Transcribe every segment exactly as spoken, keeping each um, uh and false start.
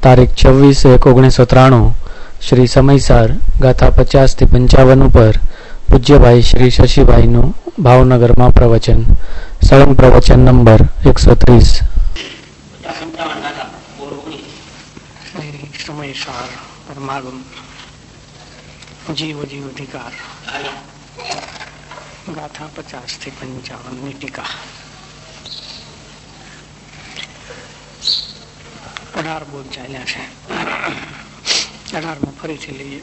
તારીખ છવ્વીસ એક ઓગણીસો ત્રાણું શ્રી સમયસાર ગાથા પચાસ થી પંચાવન ઉપર પૂજ્યભાઈ શ્રી શશીભાઈનું ભાવનગરમાં પ્રવચન. સળંગ પ્રવચન નંબર એકસો ત્રીસ. સમયસાર પરમાગમ જીવ જીવ અધિકાર ગાથા પચાસ થી પંચાવન ની ટીકા. અઢાર બોધ ચાલ્યા છે. અઢાર માં ફરીથી લઈએ.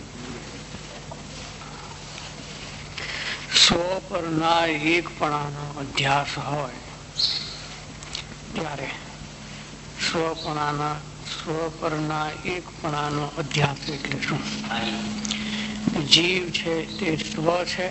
સ્વ પરના એકપણાનો અધ્યાસ હોય ત્યારે સ્વપણાના સ્વપરના એકપણાનો અધ્યાસ એટલે શું? જીવ છે તે સ્વ છે.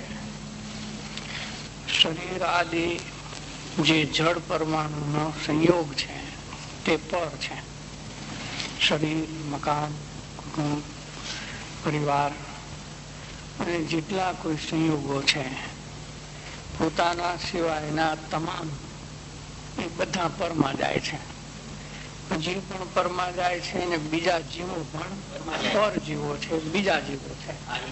શરીર આદિ જે જળ પરમાણુનો સંયોગ છે તે પર છે. શરીર, મકાન, કુટુંબ, પરિવાર અને જેટલા કોઈ સંયોગો છે પોતાના સિવાયના તમામ એ બધા પરમાં જાય છે. જીવ પણ પરમાં જાય છે અને બીજા જીવો પણ પર જીવો છે, બીજા જીવો છે.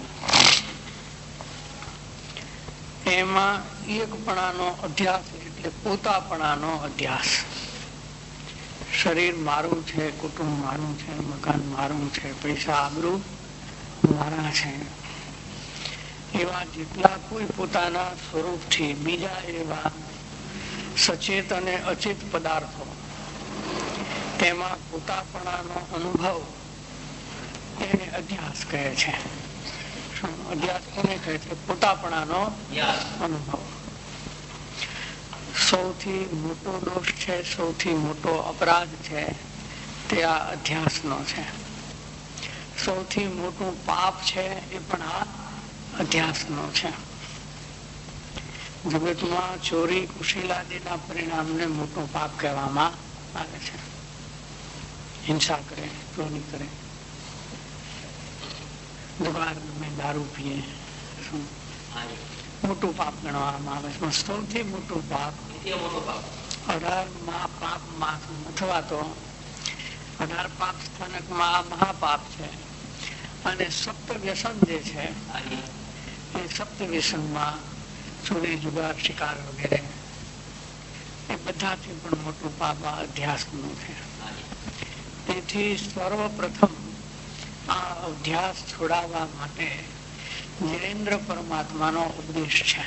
એમાં એકપણાનો અધ્યાસ એટલે પોતાપણાનો અધ્યાસ. શરીર મારું છે, કુટુંબ મારું છે, મકાન મારું છે, પૈસા આબરૂ મારા છે, એવા જેટલા કોઈ પોતાના સ્વરૂપથી બીજા એવા સચેત અને અચેત પદાર્થો તેમાં પોતાપણાનો અનુભવ એને અધ્યાસ કહે છે. અધ્યાસ કોને કહે છે? પોતાપણાનો અનુભવ. સૌથી મોટો દોષ છે, સૌથી મોટો અપરાધ છે તે આ અધ્યાસનો છે. સૌથી મોટું પાપ છે એ પણ આ અધ્યાસનો છે. જગતમાં ચોરી કુશીલાદીના પરિણામને મોટું પાપ કહેવામાં આવે છે. હિંસા કરે, ચોરી કરે, દુબાર ગમે, દારૂ પીએ, મોટું પાપ ગણવામાં આવે છે. સૌથી મોટું પાપ અઢાર પાપમાં અથવા તો અઢાર પાપ સ્થાનકમાં આ મહાપાપ છે. અને સપ્ત વ્યસન જે છે એ સપ્ત વ્યસનમાં ચોરી, જુગાર, શિકાર વગેરે એ બધાથી પણ મોટું પાપ આ અધ્યાસનું છે. તેથી સર્વપ્રથમ આ અધ્યાસ છોડાવવા માટે નિરેન્દ્ર પરમાત્માનો ઉપદેશ છે.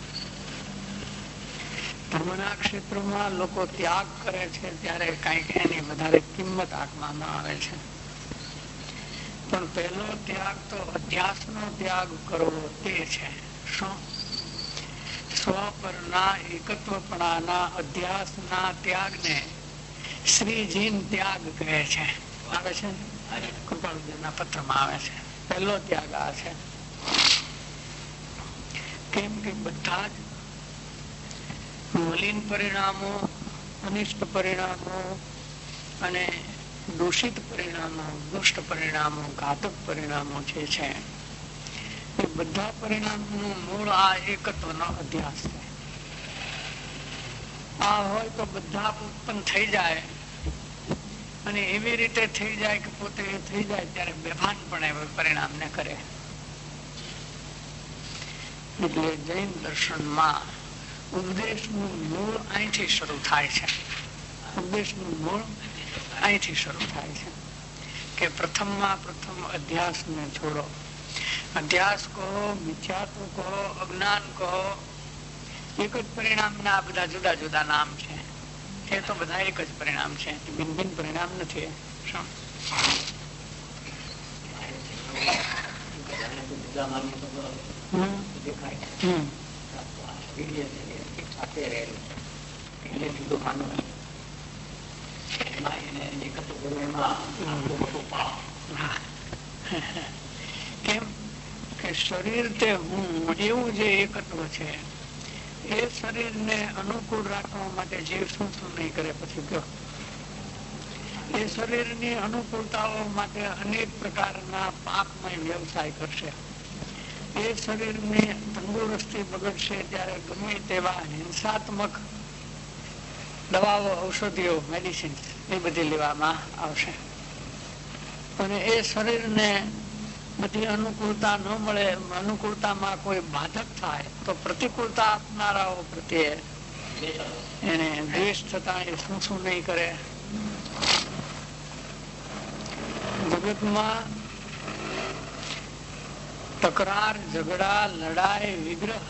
ધર્મના ક્ષેત્રમાં લોકો ત્યાગ કરે છે ત્યારે કઈક એની વધારે કિંમત આંકવામાં આવે છે. પણ પહેલો ત્યાગ તો અધ્યાસનો ત્યાગ કરવો તે છે. શું? સ્વ પરના એકત્વપણાના અધ્યાસના ત્યાગને શ્રીજીન ત્યાગ કહે છે. આવે છે કૃપાળુજીના પત્રમાં આવે છે. પહેલો ત્યાગ આ છે. કેમ કે બધા જ મલિન પરિણામો, અનિષ્ટ પરિણામો અને દૂષિત પરિણામો, દુષ્ટ પરિણામો, ઘાતક પરિણામો જે છે એ બધા પરિણામોનું મૂળ આ એકત્વનો અધ્યાસ છે. આ હોય તો બધા ઉત્પન્ન થઈ જાય અને એવી રીતે થઈ જાય કે પોતે થઈ જાય ત્યારે બેભાન પણ એ પરિણામને કરે. એટલે જૈન દર્શનમાં ઉપદેશનું મૂળ અહીંથી શરૂ થાય છે. ઉપદેશનું મૂળ અહીંથી શરૂ થાય છે કે પ્રથમમાં પ્રથમ અધ્યાસને છોડો. અધ્યાસ કહો, મિથ્યાત્વ કહો, અજ્ઞાન કહો, એક જ પરિણામના આ બધા જુદા જુદા નામ છે. એ તો બધા એક જ પરિણામ છે, ભિન્ન ભિન્ન પરિણામ નથી. શું કેમ કે શરીર તે હું એવું જે એકત્વ છે એ શરીરને અનુકૂળ રાખવા માટે જીવ શું શું નહીં કરે પછી કયો. એ શરીરની અનુકૂળતાઓ માટે અનેક પ્રકારના પાપમય વ્યવસાય કરશે. એ શરીરની તંદુરસ્તી બગડશે ત્યારે ગમે તેવા હિંસાત્મક દવાઓ, ઔષધિઓ, મેડિસિન એ બધી લેવામાં આવશે. અને એ શરીરને બધી અનુકૂળતા ન મળે, અનુકૂળતામાં કોઈ બાધક થાય તો પ્રતિકૂળતા આપનારાઓ પ્રત્યે એને દ્વેષ થતા એ શું શું નહીં કરે. જગતમાં તકરાર, ઝઘડા, લડાઈ, વિગ્રહ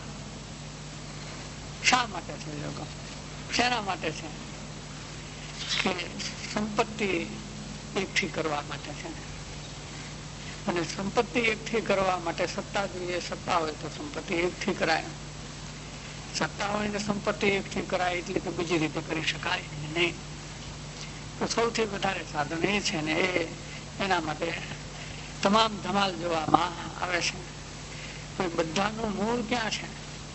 શા માટે છે? લોકો શેના માટે છે? કે સંપત્તિ એકઠી કરવા માટે છે. અને સંપત્તિ એકઠી કરવા માટે સત્તા જોઈએ. સત્તા હોય તો સંપત્તિ એકઠી કરાય. સત્તા હોય તો સંપત્તિ એકઠી કરાય એટલી તો બીજી રીતે કરી શકાય નહીં. તો સૌથી વધારે સાધન એ છે ને એ એના માટે તમામ ધમાલ જોવામાં આવે છે. બધાનું મૂળ ક્યાં છે?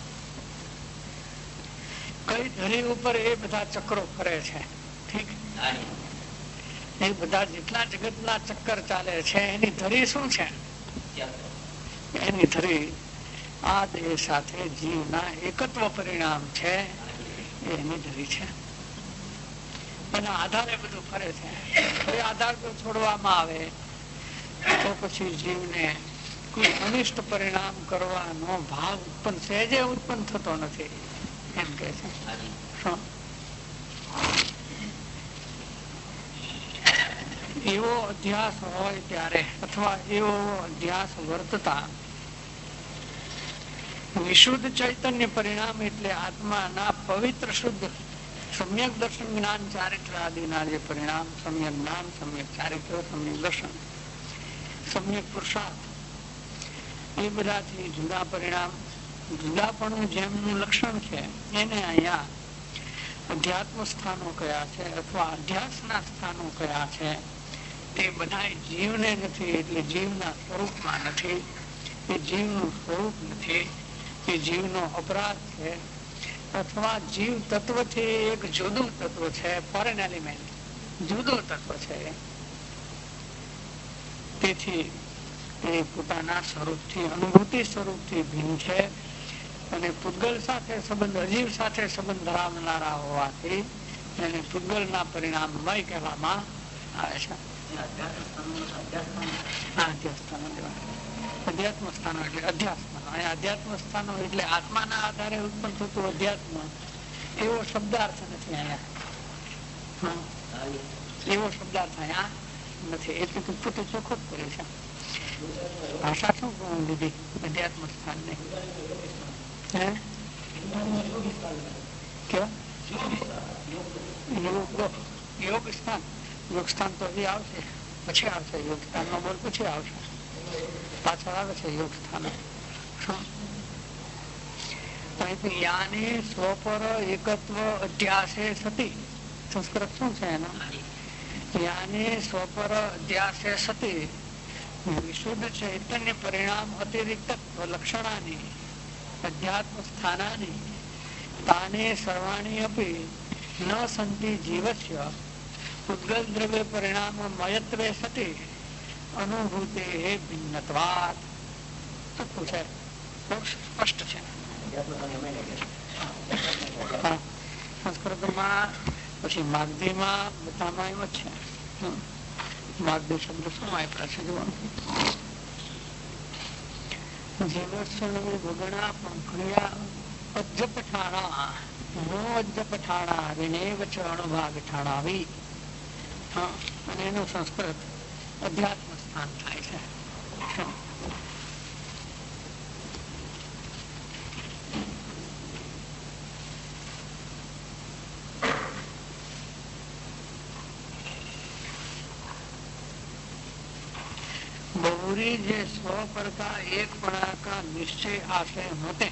કઈ ધરી ઉપર એ બધા ચક્રો ફરે છે? ઠીક, એ બધા જેટલા જગતના ચક્કર ચાલે છે એની ધરી શું છે? એની ધરી આ દેહ સાથે જીવના એકત્વ પરિણામ છે, એની ધરી છે. એના આધારે બધું ફરે છે. એ આધાર જો છોડવામાં આવે તો પછી જીવને કોઈ અનિષ્ટ પરિણામ કરવાનો ભાવ ઉત્પન્ન સહેજે ઉત્પન્ન થતો નથી એમ કે છે. એવો અધ્યાસ હોય ત્યારે અથવા એવો અધ્યાસ વર્તતા વિશુદ્ધ ચૈતન્ય પરિણામ એટલે આત્માના પવિત્ર શુદ્ધ સમ્યક દર્શન, જ્ઞાન, ચારિત્ર આદિના જે પરિણામ, સમ્યક જ્ઞાન, સમ્યક ચારિત્ર, સમ્યક દર્શન, સમ્યક પુરુષાર્થ, એ બધાથી જુદા પરિણામ, જુદાપણું જેમનું લક્ષણ છે એને અહીંયા અધ્યાત્મ સ્થાનો કયા છે અથવા અધ્યાસના સ્થાનો કયા છે તે બધા જીવને નથી. એટલે જીવના સ્વરૂપમાં નથી. એ જીવનું સ્વરૂપ નથી. એ જીવનો અપરાધ છે અથવા જીવ તત્વથી એક જુદું તત્વ છે, ફોરેન એલિમેન્ટ, જુદું તત્વ છે. તેથી એ પોતાના સ્વરૂપથી, અનુભૂતિ સ્વરૂપથી ભિન્ન છે અને પૂતગલ સાથે સંબંધ, અજીવ સાથે સંબંધ ધરાવનારા હોવાથી એને પૂતગલના પરિણામમય કહેવામાં આવે છે. અધ્યાત્મ સ્થાનો એટલે અધ્યાત્મ અધ્યાત્મ સ્થાનો એટલે આત્માના આધારે ઉત્પન્ન થતું અધ્યાત્મ, એવો શબ્દાર્થ નથી અહીંયા. એવો શબ્દાર્થ અહીંયા નથી. એટલે તું પોતે ચોખ્ખો જ કરે છે. ભાષા શું લીધી અધ્યાત્મ સ્થાન ને? હે કેવા યોગ સ્થાન? યોગ સ્થાન તો હજી આવશે, પછી આવશે. યોગ સ્થાન નો બોલ પછી આવશે, પાછળ આવે છે યોગ સ્થાન. યાને સ્વપર એકત્વ અધ્યાસે સતી. સંસ્કૃત શું છે એનો? યાને સ્વપર અધ્યાસે સતી વિશુદ્ધ ચૈતન્ય પરિણામ અતિરિક્ત લક્ષણાની અધ્યાત્મ સ્થાનાની તાને સર્વાણી અપી ન સંતિ જીવસ્ય ઉદ્ગલ દ્રવ્ય પરિણામ મયત્વે સતી અનુભૂતે ભિન્નત્વાત. છે સ્પષ્ટ છે. સંસ્કૃતમાં પછી માગધીમાં બધામાં એમ જ છે. માગધી શબ્દ શું વાપરા છે જોવાનું? જીવસ્વની ભગણા પંખડિયા અજ્જ પઠાણા નો અજ્જ પઠાણા વિનેવ ચ અણુભાગ ઠાણાવી. અને એનું સંસ્કૃત અધ્યાત્મ સ્થાન થાય છે. बहुरी जे स्व पर का एक पणा का निश्चय आशय होते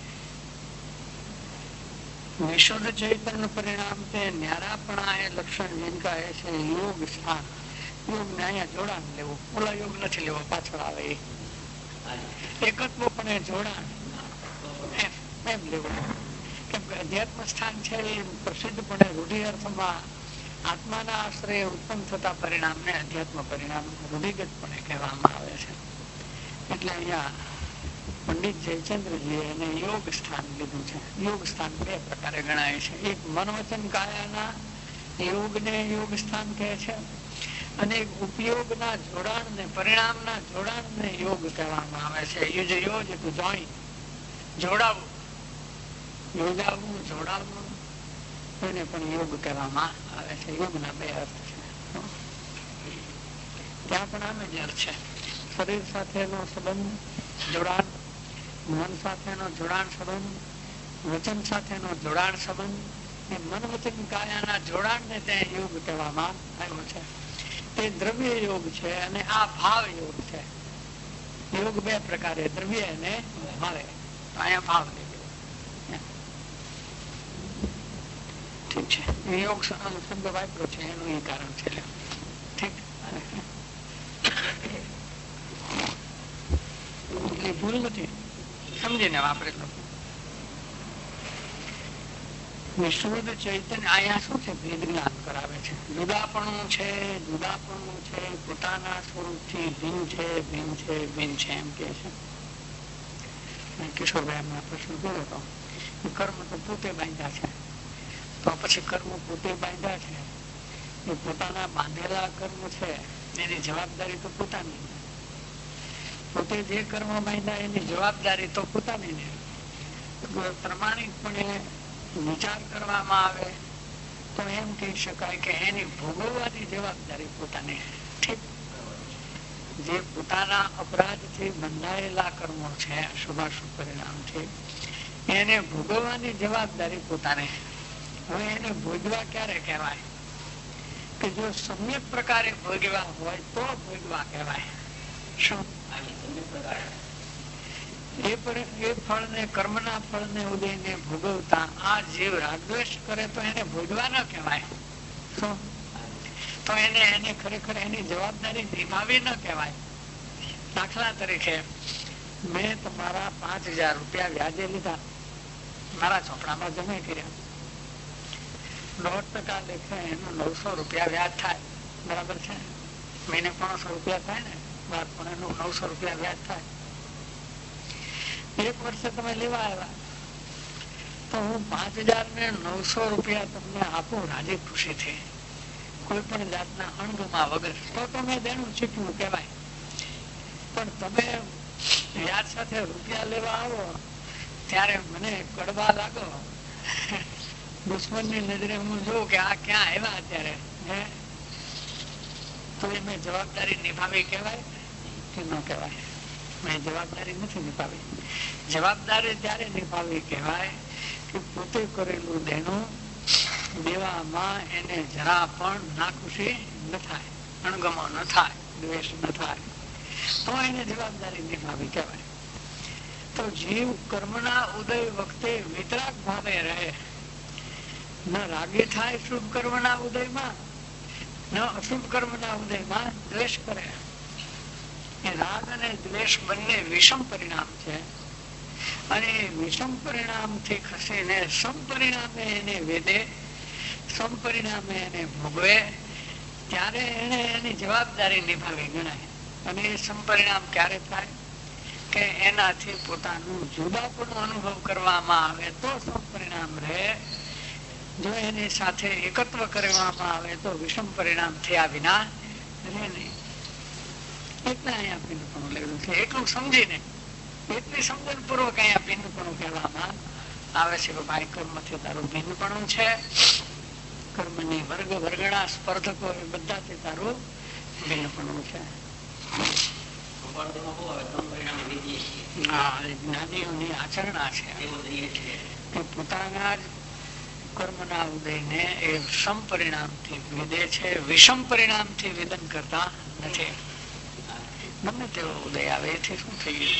विशुद्ध चैतन्य परिणाम से न्यारापणा है लक्षण जिनका ऐसे योग स्थान. યોગ ને અહીંયા જોડાણ લેવું, ઓલા યોગ નથી લેવો, પાછળ આવે એકત્વ પણ જોડાણ એમ લેવું. કેમ કે અધ્યાત્મ સ્થાન છે એ પ્રસિદ્ધપણે રૂઢિ અર્થમાં આત્માના આશ્રય ઉત્પન્ન થતા પરિણામને અધ્યાત્મ પરિણામ રૂઢિગતપણે કહેવામાં આવે છે. એટલે અહીંયા પંડિત જયચંદ્રજીએ એને યોગ સ્થાન લીધું છે. યોગ સ્થાન બે પ્રકારે ગણાય છે. એક મન વચન કાયાના યોગને યોગ સ્થાન કહે છે અને ઉપયોગના જોડાણ ને પરિણામના જોડાણ ને યોગ કહેવામાં આવે છે. યુજ યોજ ટુ જોઈન, જોડાવું, યોજાવું, જોડાવું એને પણ યોગ કહેવામાં આવે છે. યોગના બે અર્થ છે. ત્યાં પણ આમે જ અર્થ છે. શરીર સાથેનો સંબંધ, જોડાણ, મન સાથેનો જોડાણ સંબંધ, વચન સાથેનો જોડાણ સંબંધ, એ મન વચન કાયાના જોડાણ ને ત્યાં યોગ કહેવામાં આવ્યો છે. તે દ્રવ્ય યોગ છે અને આ ભાવ યોગ છે. યોગ બે પ્રકારે, દ્રવ્ય અને ભાવે. અહીંયા ભાવ ઠીક છે. યોગ શબ્દ વાપરો છે એનું એ કારણ છે. ઠીક, એટલે ભૂલ નથી, સમજીને વાપરેલો. વિશુદ્ધ ચૈતન્ય અહીંયા શું છે? ભેદ જ્ઞાન કરાવે છે. જુદાપણું છે, જુદાપણું છે, પોતાના સ્વરૂપથી ભિન્ન છે, ભિન્ન છે, ભિન્ન છે એમ કે છે. કિશોરભાઈ એમના પ્રશ્ન કર્યો હતો, કર્મ તો પોતે બાંધ્યા છે, તો પછી કર્મ પોતે બાંધ્યા છે, એ પોતાના બાંધેલા કર્મ છે એની જવાબદારી તો પોતાની. પોતે જે કર્મ બાંધ્યા એની જવાબદારી તો પોતાની ને. પ્રમાણિકપણે વિચાર કરવામાં આવે તો એમ કહી શકાય કે એની ભોગવવાની જવાબદારી પોતાની. ઠીક, જે પોતાના અપરાધથી બંધાયેલા કર્મો છે, શુભાશુભ પરિણામ છે, એને ભોગવવાની જવાબદારી પોતાને. હવે એને ભોગવા ક્યારે કહેવાય? કે જો સમ્યક પ્રકારે ભોગવા હોય તો ભોગવા કહેવાય. શું? એ ફળ ને, કર્મના ફળ ને ઉદયને ભોગવતા આ જીવ રાગદ્વેષ કરે તો એને ભોગવા ન કહેવાય. શું? તો એને એને ખરેખર એની જવાબદારી નિભાવી ન કહેવાય. દાખલા તરીકે મેં તમારા પાંચ હજાર રૂપિયા વ્યાજે લીધા, મારા ચોપડામાં જમા કર્યા, દોઢ ટકા લેખે એનું નવસો રૂપિયા વ્યાજ થાય. બરાબર છે? મહિને પાંચસો રૂપિયા થાય ને, બાર પણ એનું નવસો રૂપિયા વ્યાજ થાય. એક વર્ષે તમે લેવા આવ્યા તો હું પાંચ હજાર ને નવસો રૂપિયા તમને આપું રાજી ખુશીથી, કોઈ પણ જાતના અણગમા વગર, તો તમે દેણું ચૂકવું કહેવાય. પણ તમે વ્યાજ સાથે રૂપિયા લેવા આવો ત્યારે મને કડવા લાગો, દુશ્મન ની નજરે હું જોઉં કે આ ક્યાં આવ્યા અત્યારે, તો એ મેં જવાબદારી નિભાવી કહેવાય કે ન કહેવાય? મેં જવાબદારી નથી નિભાવી. જવાબદારી ત્યારે નિભાવી કહેવાય કે પોતે કરેલું દેણું દેવામાં એને જરા પણ નાખુશી ન થાય, અણગમો ન થાય, દ્વેષ ન થાય, તો એને જવાબદારી નિભાવી કહેવાય. તો જીવ કર્મના ઉદય વખતે વિતરાગ ભાવે રહે, ન રાગી થાય શુભ કર્મના ઉદયમાં, ન અશુભ કર્મના ઉદયમાં દ્વેષ કરે. રાગ અને દ્વેષ બંને વિષમ પરિણામ છે અને વિષમ પરિણામ થી ખસીને સમ પરિણામે એને વેદે, સમ પરિણામે એને ભોગવે, ત્યારે એને એની જવાબદારી નિભાવી ગણાય. અને એ સમ પરિણામ ક્યારે થાય? કે એનાથી પોતાનું જુદાપણું અનુભવ કરવામાં આવે તો સમ પરિણામ રહે. જો એની સાથે એકત્વ કરવામાં આવે તો વિષમ પરિણામ થયા વિના રહે નહીં. એટલે અહીંયા ભિન્નપણું લેવું છે. એટલું સમજીને, એટલી સમજણ પૂર્વક અહીંયા ભિન્નપણું કહેવામાં આવે છે કે ભાઈ કર્મથી તારું ભિન્નપણું છે, કર્મની વર્ગ વર્ગણા સ્પર્ધકો એ બધાથી તારું ભિન્નપણું છે. જ્ઞાનીઓની આચરણા છે કે પોતાના જ કર્મના ઉદયને એ સમ પરિણામથી વિદે છે, વિષમ પરિણામથી વિદન કરતા નથી. ગમે તેવો ઉદય આવે એથી શું થઈ ગયું?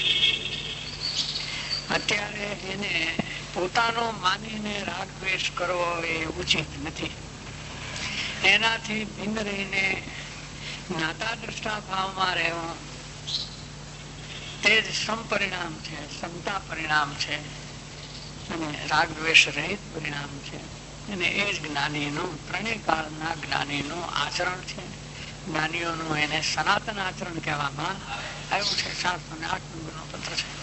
અત્યારે એને પોતાનો માનીને રાગ દ્વેષ કરવો એ ઉચિત નથી. એનાથી ભિન્ન રહીને જ્ઞાતા દ્રષ્ટા ભાવમાં રહેવો તે જ સમ પરિણામ છે, સમતા પરિણામ છે અને રાગ દ્વેષ રહિત પરિણામ છે. અને એ જ જ્ઞાનીનું, ત્રણેય કાળના જ્ઞાનીનું આચરણ છે. જ્ઞાનીઓનું એને સનાતન આચરણ કહેવામાં આવ્યું છે. સાતસો ને આઠ નંબર નો પત્ર છે.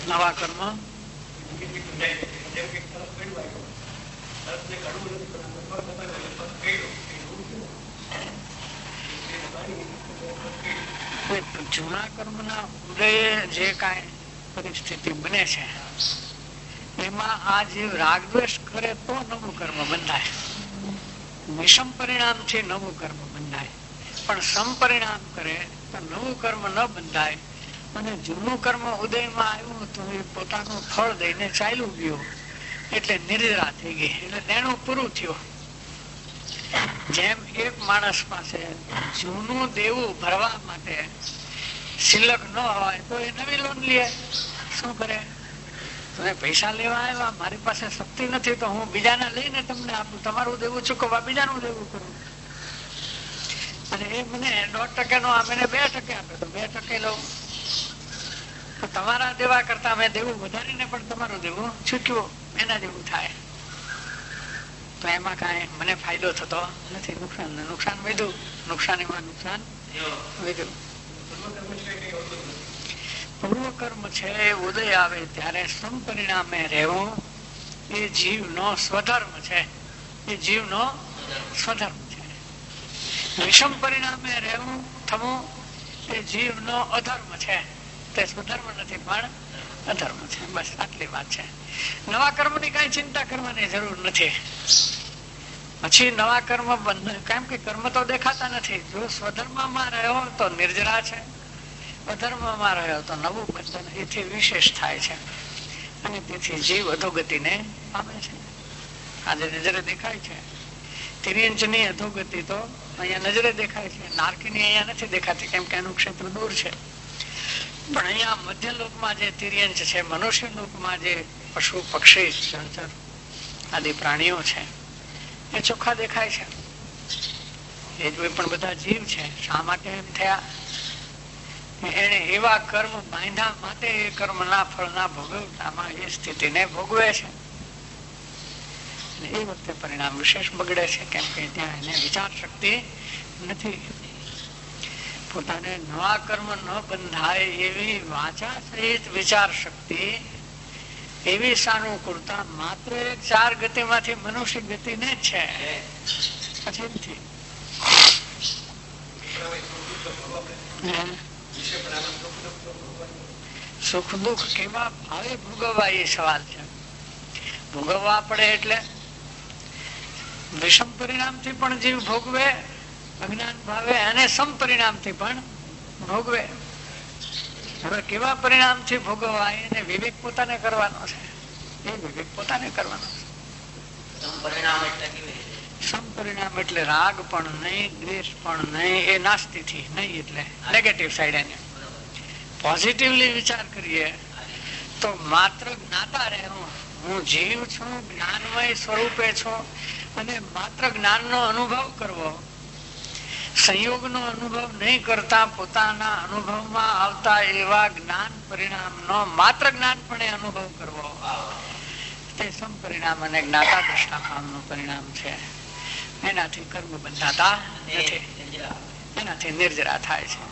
નવા કર્મ જૂના કર્મના ઉદયે જે કાંઈ પરિસ્થિતિ બને છે એમાં આ જીવ રાગદ્વેષ કરે તો નવું કર્મ બંધાય. વિષમ પરિણામ છે નવું કર્મ બંધાય, પણ સમ પરિણામ કરે તો નવું કર્મ ન બંધાય. અને જૂનું કર્મ ઉદયમાં આવ્યું તો એ પોતાનું ફળ દઈને ચાલ્યું ગયું એટલે નિર્જરા થઈ ગઈ, એટલે તેનું પૂરું થયું. જેમ એક માણસ પાસે જૂનું દેવું ભરવા માટે શિલ્લક ન હોય તો એ નવી લોન લે. શું કરે? તમે પૈસા લેવા આવ્યા, મારી પાસે શક્તિ નથી તો હું બીજાને લઈને તમને આપું, તમારું દેવું ચૂકવવા બીજાનું દેવું કરું. અને એ મને દોઢ ટકે નો આપે બે ટકે આપે તો બે ટકે લઉં. તો તમારા દેવા કરતા મેં દેવું વધારીને પણ તમારું દેવું ચૂક્યું, એના જેવું થાય. તો એમાં કઈ મને ફાયદો થતો નથી, નુકસાન નુકસાન વધ્યું, નુકસાનીમાં નુકસાન વધ્યું. પૂર્વ કર્મ છે એ ઉદય આવે ત્યારે સમ પરિણામે રહેવું એ જીવ નો સ્વધર્મ છે, એ જીવ નો સ્વધર્મ છે. વિષમ પરિણામે રહેવું થવું એ જીવ નો અધર્મ છે, તે સ્વધર્મ નથી પણ અધર્મ છે. બસ આટલી વાત છે. નવા કર્મ ની કઈ ચિંતા કરવાની જરૂર નથી. પછી નવા કર્મ બંધ, કેમ કે કર્મ તો દેખાતા નથી. જો સ્વધર્મમાં રહ્યો તો નિર્જરા છે, અધર્મમાં રહ્યો તો નવું બંધન એથી વિશેષ થાય છે અને તેથી જીવ અધોગતિને પામે છે. આજે નજરે દેખાય છે તિર્યંચની અધોગતિ તો અહીંયા નજરે દેખાય છે, નારકીની અહીંયા નથી દેખાતી કેમ કે એનું ક્ષેત્ર દૂર છે. પણ અહીંયા મધ્ય લોકમાં જે તિર્યંચ છે, મનુષ્ય લોકમાં જે પશુ પક્ષી જળચર આદિ પ્રાણીઓ છે એ ચોખ્ખા દેખાય છે. એ જ પણ બધા જીવ છે. શા માટે એમ થયા? એને એવા કર્મ બાંધ્યા માટે એ કર્મ ના ફળ ના ભોગવતામાં એ સ્થિતિને ભોગવે છે. એ વખતે પરિણામ વિશેષ બગડે છે કેમ કે ત્યાં એને વિચાર શક્તિ નથી. પોતાને નવા કર્મ ન બંધાય એવી વાચા સહિત વિચાર શક્તિ, એવી સાનુકૂળતા માત્ર એક ચાર ગતિમાંથી મનુષ્ય ગતિને જ છે. પછી નથી. સુખ દુઃખ કેવા ભાવે ભોગવવા એ સવાલ છે. ભોગવવા પડે એટલે વિષમ પરિણામ થી પણ જીવ ભોગવે, અજ્ઞાન ભાવે, અને સમ પરિણામ થી પણ ભોગવે. હવે કેવા પરિણામ થી ભોગવવા એને વિવેક પોતાને કરવાનો છે. એ વિવેક પોતાને કરવાનો છે. સમ પરિણામ એટલે રાગ પણ નહીં, દ્વેષ પણ નહીં, એ નાસ્તી થી નહીં એટલે નેગેટિવ સાઈડ. એને પોઝિટિવલી વિચાર કરીએ તો માત્ર જ્ઞાતા રહેવું, હું જીવ છું, જ્ઞાનમય સ્વરૂપે છું અને માત્ર જ્ઞાન નો અનુભવ કરવો, સંયોગ નો અનુભવ નહીં કરતા પોતાના અનુભવમાં આવતા એવા જ્ઞાન પરિણામ નો માત્ર જ્ઞાનપણે અનુભવ કરવો, તે સમ પરિણામ અને જ્ઞાતા દ્રષ્ટાકામ નું પરિણામ છે. એનાથી કર્મ બંધાતા નથી, એનાથી નિર્જરા થાય છે.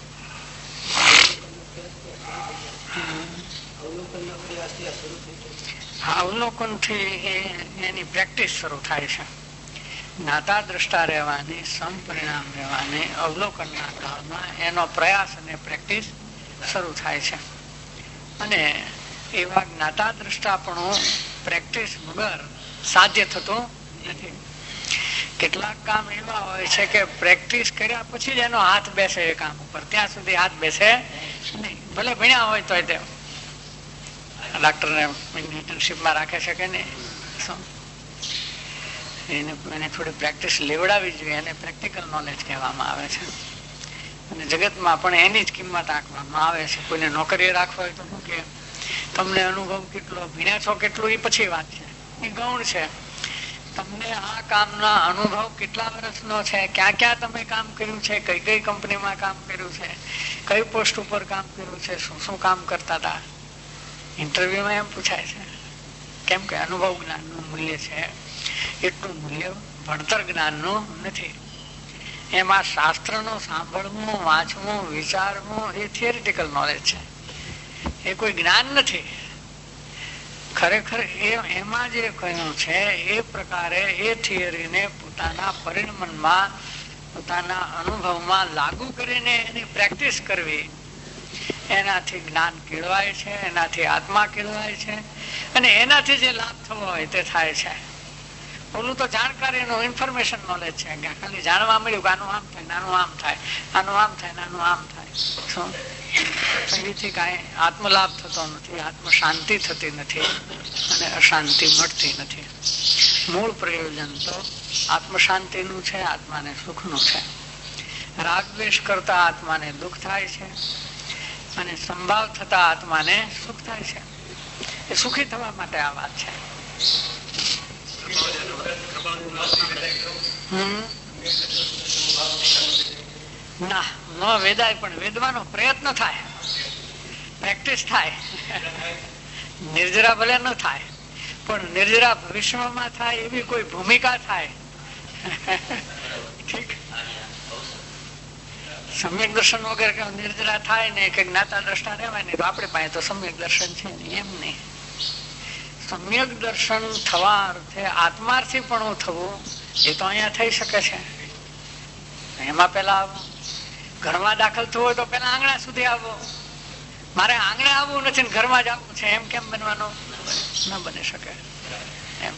અવલોકન થી એની પ્રેક્ટિસ શરૂ થાય છે. જ્ઞાતા દ્રષ્ટા રહેવાની, સમ પરિણામ રહેવાની અવલોકનના કાળમાં એનો પ્રયાસ અને પ્રેક્ટિસ શરૂ થાય છે. અને એવા જ્ઞાતા દ્રષ્ટાપણું પ્રેક્ટિસ વગર સાધ્ય થતું નથી. કેટલાક કામ એવા હોય છે કે પ્રેક્ટિસ કર્યા પછી જ એનો હાથ બેસે એ કામ ઉપર, ત્યાં સુધી હાથ બેસે નહીં. ભલે ભણ્યા હોય તો તે ડાક્ટરને ઇન્ટર્નશીપમાં રાખે છે કે નહીં, એને એને થોડી પ્રેક્ટિસ લેવડાવી જોઈએ. એને પ્રેક્ટિકલ નોલેજ કહેવામાં આવે છે. અને જગતમાં પણ એની જ કિંમત આંકવામાં આવે છે. કોઈને નોકરી રાખવા હોય તો શું કે તમને અનુભવ કેટલો, ભણ્યા છો કેટલું, એ પછી વાત છે, એ ગૌણ છે. તમને આ કામના અનુભવ કેટલા વર્ષનો છે, ક્યાં ક્યાં તમે કામ કર્યું છે, કઈ કઈ કંપનીમાં કામ કર્યું છે, કઈ પોસ્ટ ઉપર કામ કર્યું છે, શું શું કામ કરતા હતા, ઇન્ટરવ્યુમાં એમ પૂછાય છે. કેમ કે અનુભવ જ્ઞાન નું મૂલ્ય છે એટલું મૂલ્ય ભણતર જ્ઞાન નું નથી. એમાં શાસ્ત્ર નું સાંભળવું, વાંચવું, વિચારવું એ થિયરિટિકલ નોલેજ છે. એ કોઈ જ્ઞાન નથી. ખરેખર એમાં જે કહ્યું છે એ પ્રકારે એ થિયરીને પોતાના પરિણમનમાં, પોતાના અનુભવમાં લાગુ કરીને એની પ્રેક્ટિસ કરવી, એનાથી જ્ઞાન કેળવાય છે, એનાથી આત્મા કેળવાય છે, અને એનાથી જે લાભ થવો હોય તે થાય છે. ઓલું તો જાણકારીનું ઇન્ફોર્મેશન નોલેજ છે, ખાલી જાણવા મળ્યું કે આનું આમ થાય, નાનું આમ થાય, આનું આમ થાય, નાનું આમ થાય. શું એથી કઈ આત્મલાભ થતો નથી, આત્મ શાંતિ થતી નથી, અને અશાંતિ મળતી નથી. મૂળ પ્રયોજન તો આત્મ શાંતિનું છે, આત્માને સુખનું છે. રાગ દ્વેષ કરતા આત્માને દુઃખ થાય છે, અને સંભાવ થતા આત્માને સુખ થાય છે. એ સુખી થવા માટે આ વાત છે. હમ ના ન વેદાય, પણ વેદવાનો પ્રયત્ન થાય, પ્રેક્ટિસ થાય. નિર્જરા ભલે ન થાય, પણ નિર્જરા ભવિષ્યમાં થાય એવી કોઈ ભૂમિકા થાય. ઠીક. સમ્યક દર્શન વગેરે કે નિર્જરા થાય ને કે જ્ઞાતા દ્રષ્ટા રહેવાય ને તો આપણી પાસે તો સમ્યક દર્શન છે ને. એમ નહીં. સમ્યક દર્શન થવા અર્થે આત્માર્થી પણ થવું એ તો અહીંયા થઈ શકે છે. એમાં પેલા ઘરમાં દાખલ થવું હોય તો પેલા આંગણા સુધી આવો. મારે આંગણે આવવું નથી ને ઘરમાં જ આવવું છે એમ કેમ બનવાનું? ન બની શકે. એમ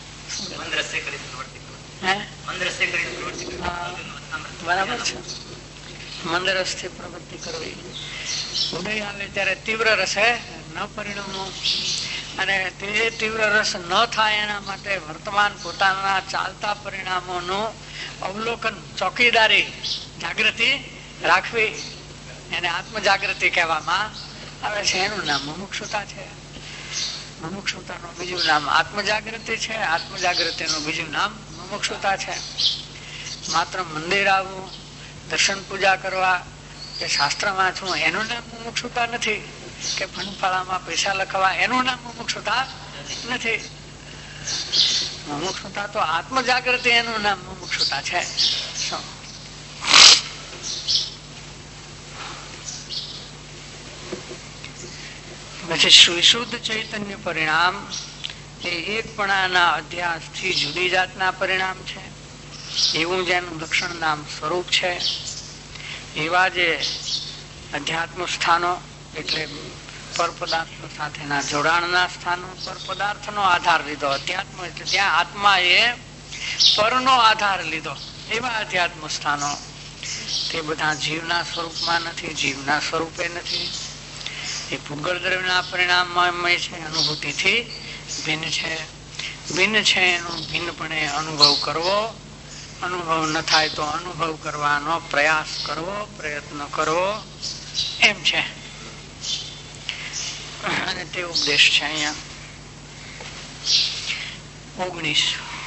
બરાબર છે. મંદરસ થી પ્રવૃત્તિ કરવી. ઉદય આવે ત્યારે તીવ્ર રસે ન પરિણમવું, અને તે તીવ્ર રસ ન થાય એના માટે વર્તમાન પોતાના ચાલતા પરિણામોનું અવલોકન, ચોકીદારી, જાગૃતિ રાખવી, એને આત્મ જાગૃતિ કહેવામાં આવે છે. એનું નામ મુમુક્ષુતા છે. મુમુક્ષુતાનું બીજું નામ આત્મ જાગૃતિ છે, આત્મ જાગૃતિનું બીજું નામ મુમુક્ષુતા છે. માત્ર મંદિર આવવું, દર્શન પૂજા કરવા કે શાસ્ત્ર વાંચવું એનું નામ મુમુક્ષુતા નથી, કે ફળફળામાં પૈસા લખવા એનું નામ મુમુક્ષુતા નથી. મુમુક્ષુતા તો આત્મ જાગૃતિ, એનું નામ મુમુક્ષુતા છે. પછી વિશુદ્ધ ચૈતન્ય પરિણામ એ એકપણાના અધ્યાસથી જુદી જાતના પરિણામ છે. એવું જેનું લક્ષણ નામ સ્વરૂપ છે, એવા જે અધ્યાત્મ સ્થાનો એટલે પર પદાર્થો સાથેના જોડાણના સ્થાનો, પર પદાર્થનો આધાર લીધો. અધ્યાત્મ એટલે ત્યાં આત્મા એ પરનો આધાર લીધો, એવા અધ્યાત્મ સ્થાનો તે બધા જીવના સ્વરૂપમાં નથી, જીવના સ્વરૂપે નથી. એ પૂગલ દ્રવ્યના પરિણામમય છે, અનુભૂતિથી ભિન્ન છે. ભિન્ન છે એનો ભિન્નપણે અનુભવ કરવો, અનુભવ ન થાય તો અનુભવ કરવાનો પ્રયાસ કરવો, પ્રયત્ન કરવો, એમ છે. અને તે ઉપદેશ છે અહીંયા ઓગણીસ.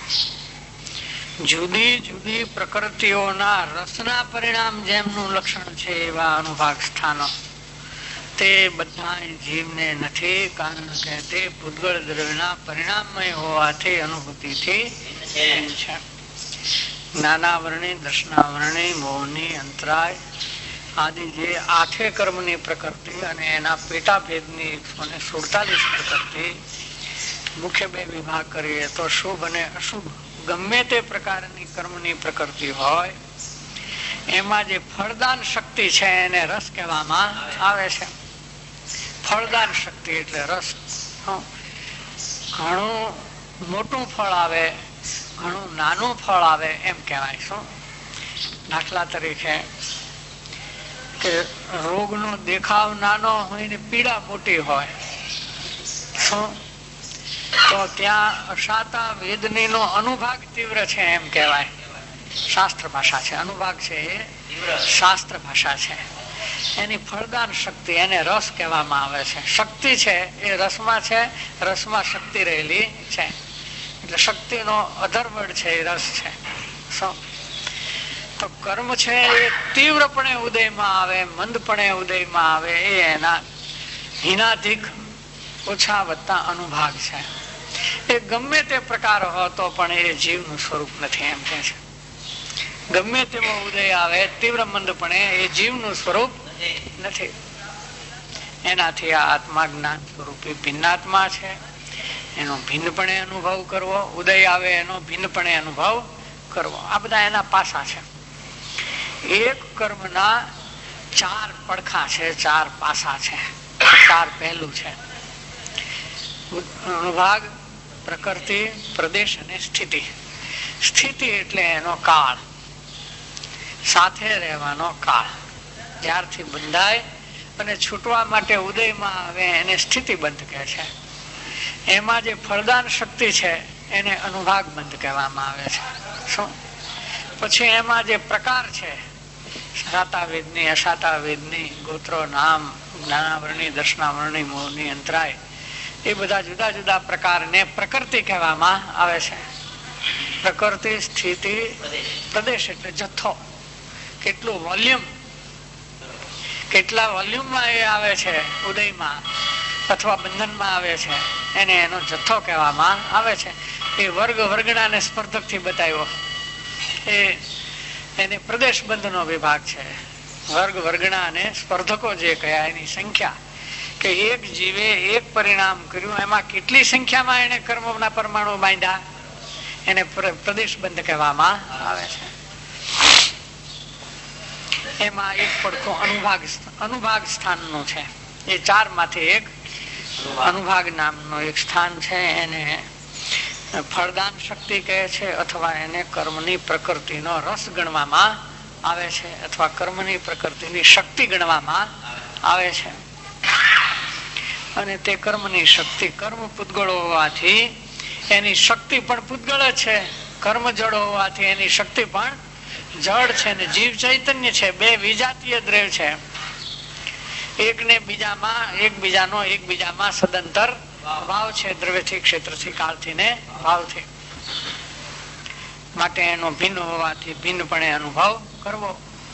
જુદી જુદી પ્રકૃતિઓના રસના પરિણામ જેમનું લક્ષણ છે એવા અનુભાગ સ્થાનો તે બધા જીવને નથી, કારણ કે તે ભૂતગળ દ્રવ્યના પરિણામમય હોવાથી અનુભૂતિથી છે. જ્ઞાનાવરણી, દર્શનાવરણી, મોહની, અંતરાય આદિ જે આઠે કર્મની પ્રકૃતિ અને એના પેટા ભેદની એકસો ને સુડતાલીસ પ્રકૃતિ, મુખ્ય બે વિભાગ કરીએ તો શુભ અને અશુભ ગમે તે પ્રકારની કર્મની પ્રકૃતિ હોય, એમાં જે ફળદાન શક્તિ છે એને રસ કહેવામાં આવે છે. ફળદાન શક્તિ એટલે રસ. ઘણું મોટું ફળ આવે, ઘણું નાનું ફળ આવે એમ કહેવાય. શું દાખલા તરીકે કે રોગનો દેખાવ નાનો હોય ને પીડા મોટી હોય, શું તો ત્યાં અશાતા વેદની નો અનુભાગ તીવ્ર છે એમ કહેવાય. શાસ્ત્ર ભાષા છે, અનુભાગ છે એ શાસ્ત્ર ભાષા છે. એની ફળદાન શક્તિ, એને રસ કહેવામાં આવે છે. શક્તિ છે એ રસમાં છે, રસમાં શક્તિ રહેલી છે, એટલે શક્તિનો અધરવડ છે એ રસ છે. શું તો કર્મ છે એ તીવ્રપણે ઉદયમાં આવે, મંદપણે ઉદયમાં આવે, એ એના હિનાધિક ઓછા વત્તા અનુભાગ છે. એ ગમે તે પ્રકાર હોતો પણ એ જીવનું સ્વરૂપ નથી એમ કે છે. ગમે તેવો ઉદય આવે તીવ્ર મંદપણે, એ જીવનું સ્વરૂપ નથી. એનાથી આ આત્મા જ્ઞાન સ્વરૂપી ભિન્નાત્મા છે, એનો ભિન્નપણે અનુભવ કરવો, ઉદય આવે એનો ભિન્નપણે અનુભવ કરવો. આ બધા એના પાસા છે. એક કર્મના ચાર પડખા છે, ચાર પાસા છે, ચાર પહેલું છે. અનુભાગ, પ્રકૃતિ, પ્રદેશ અને સ્થિતિ. સ્થિતિ એટલે એનો કાળ, સાથે રહેવાનો કાળ. જ્યારથી બંધાય અને છૂટવા માટે ઉદયમાં આવે એને સ્થિતિ બંધ કહે છે. એમાં જે ફળદાન શક્તિ છે એને અનુભાગ બંધ કહેવામાં આવે છે. શું? પછી એમાં જે પ્રકાર છે, શાતાવેદની, અશાતાવેદની, ગોત્રો, નામ, જ્ઞાનાવરણી, દર્શનાવરણી, મોહની, અંતરાય, એ બધા જુદા જુદા પ્રકારને પ્રકૃતિ કહેવામાં આવે છે. પ્રકૃતિ, સ્થિતિ, પ્રદેશ એટલે જથ્થો. કેટલું વોલ્યુમ, કેટલા વોલ્યુમમાં એ આવે છે, ઉદયમાં અથવા બંધનમાં આવે છે, એને એનો જથ્થો કહેવામાં આવે છે. એ વર્ગ વર્ગણાને સ્પર્ધક થી બતાવ્યો. એ એને પ્રદેશ બંધ નો વિભાગ છે. વર્ગ વર્ગણા અને સ્પર્ધકો જે કયા એની સંખ્યા, કે એક જીવે એક પરિણામ કર્યું, એમાં કેટલી સંખ્યામાં એને કર્મના પરમાણુ બાંધ્યા, એને પ્રદેશ બંધ કહેવામાં આવે છે. એમાં એક પડખો અનુભાગ અનુભાગ સ્થાનનો છે. એ ચાર માંથી એક અનુભાગ નામનો એક સ્થાન છે. એને ફળદાન શક્તિ કહે છે, અથવા એને કર્મની પ્રકૃતિનો રસ ગણવામાં આવે છે, અથવા કર્મની પ્રકૃતિની શક્તિ ગણવામાં આવે છે. અને તે કર્મની શક્તિ, કર્મ પૂતગળ હોવાથી એની શક્તિ પણ પૂતગળ જ છે. કર્મ જડ હોવાથી એની શક્તિ પણ જડ છે. ને જીવ ચૈતન્ય છે. બે વિજાતીય દ્રવ્ય છે. એકને બીજામાં એકબીજાનો એકબીજામાં સદંતર ભાવ છે. દ્રવ્યથી, ક્ષેત્રથી, કાળથી ને ભાવથી. માટે એનો ભિન્ન હોવાથી ભિન્નપણે અનુભવ કરવો.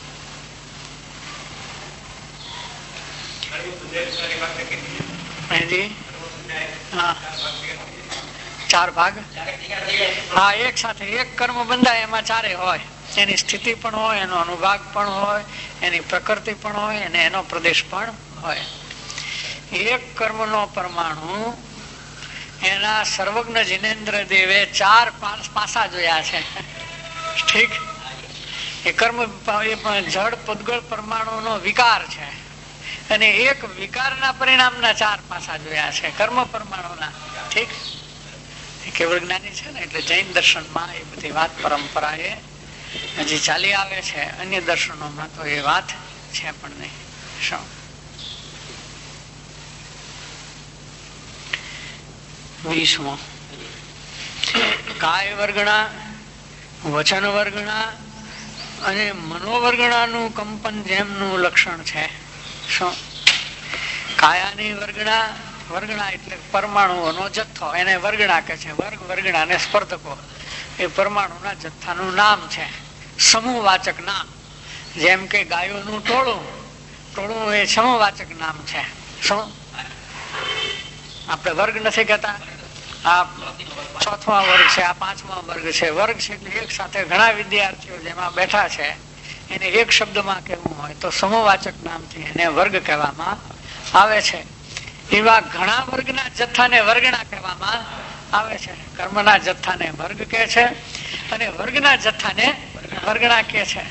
હા, ચાર ભાગ. હા, એક સાથે એક કર્મ બંધાય એમાં ચારે હોય. એની સ્થિતિ પણ હોય, એનો અનુભાગ પણ હોય, એની પ્રકૃતિ પણ હોય, અને એનો પ્રદેશ પણ હોય. એક કર્મનો પરમાણુ એના સર્વજ્ઞ જિનેન્દ્ર દેવે ચાર પાસા જોયા છે. ઠીક? એ કર્મ જડ પૂતગળ પરમાણુ નો વિકાર છે, અને એક વિકારના પરિણામના ચાર પાસા જોયા છે કર્મ પરમાણુના. ઠીક? કેવળ જ્ઞાની છે ને, એટલે જૈન દર્શનમાં એ બધી વાત પરંપરા એ હજી ચાલી આવે છે. અન્ય દર્શનોમાં તો એ વાત છે પણ નહીં. શું? વીસમો કાય વર્ગણા, વચન વર્ગણા અને મનોવર્ગણાનું કંપન જેમનું લક્ષણ છે. શું? કાયાની વર્ગણા, વર્ગણા એટલે પરમાણુઓનો જથ્થો, એને વર્ગણા કહે છે. વર્ગ વર્ગણા ને સ્પર્ધકો એ પરમાણુના જથ્થાનું નામ છે, સમૂહવાચક નામ. જેમ કે ગાયોનું ટોળું, ટોળું એ સમૂહવાચક નામ છે. શું? આપણે વર્ગ નથી કહેતા. આ ચોથમા વર્ગ છે, આ પાંચમા વર્ગ છે. વર્ગ છે એટલે એક સાથે ઘણા વિદ્યાર્થીઓ જેમાં બેઠા છે, એને એક શબ્દમાં કહેવું હોય તો સમૂહવાચક નામથી એને વર્ગ કહેવામાં આવે છે. એવા ઘણા વર્ગના જથ્થાને વર્ગણા કહેવામાં આવે છે. કર્મના જથ્થાને વર્ગ કહે છે, અને વર્ગના જથ્થાને વર્ગણા કહે છે.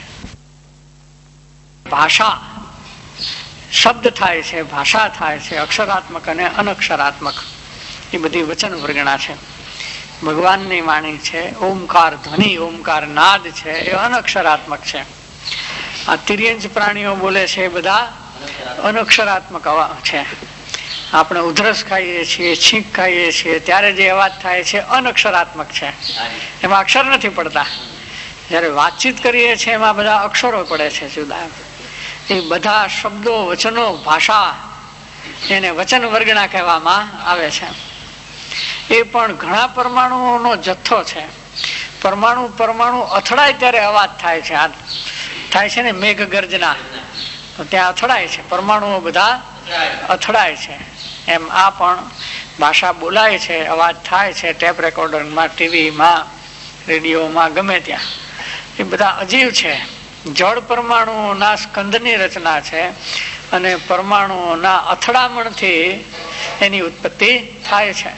ભાષા શબ્દ થાય છે, ભાષા થાય છે, અક્ષરાત્મક અને અનક્ષરાત્મક. એ બધી વચન વર્ગણા છે. ભગવાનની વાણી છે, ઓમકાર ધ્વનિ, ઓમકાર નાદ છે, એ અનક્ષરાત્મક છે. આ તિર્યંજ પ્રાણીઓ બોલે છે એ બધા અનક્ષરાત્મક છે. આપણે ઉધરસ ખાઈએ છીએ, છીંક ખાઈએ છીએ, ત્યારે જે અવાજ થાય છે અનક્ષરાત્મક છે. એમાં અક્ષર નથી પડતા. જયારે વાતચીત કરીએ છીએ એમાં બધા અક્ષરો પડે છે જુદા. એ બધા શબ્દો, વચનો, ભાષા, એને વચન વર્ગણા કહેવામાં આવે છે. એ પણ ઘણા પરમાણુઓનો જથ્થો છે. પરમાણુ પરમાણુ અથડાય ત્યારે અવાજ થાય છે. આ થાય છે ને મેઘ ગર્જના, તો ત્યાં અથડાય છે, પરમાણુઓ બધા અથડાય છે. એમ આ પણ ભાષા બોલાય છે, અવાજ થાય છે, ટેપ રેકોર્ડરમાં, ટીવીમાં, રેડિયોમાં, ગમે ત્યાં. એ બધા અજીવ છે. જળ પરમાણુઓના સ્કંદની રચના છે, અને પરમાણુઓના અથડામણથી એની ઉત્પત્તિ થાય છે.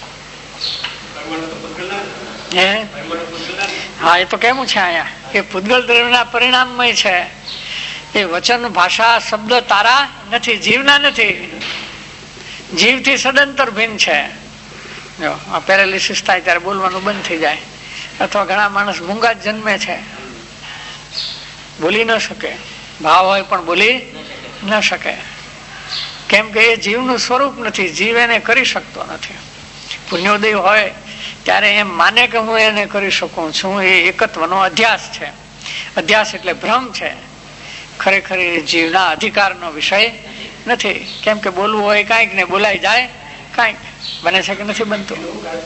હા, એ તો કેવું છે અહીંયા એ પૂતગલ દ્રવ્યના પરિણામમય છે. એ વચન, ભાષા, શબ્દ તારા નથી, જીવના નથી. જીવથી સદંતર ભિન્ન છે. જો આ પેરાલિસિસ થાય ત્યારે બોલવાનું બંધ થઈ જાય, અથવા ઘણા માણસ મૂંગા જ જન્મે છે, બોલી ન શકે. ભાવ હોય પણ બોલી ન શકે, કેમ કે એ જીવનું સ્વરૂપ નથી. જીવ એને કરી શકતો નથી. પુણ્યોદય હોય ત્યારે એમ માને કે હું એને કરી શકું છું. એ એકત્વનો અધ્યાસ છે. અધ્યાસ એટલે ભ્રમ છે. ખરેખર એ જીવના અધિકારનો વિષય નથી. કેમ કે બોલવું હોય કાંઈક ને બોલાઈ જાય કાંઈક. બને છે કે નથી બનતું?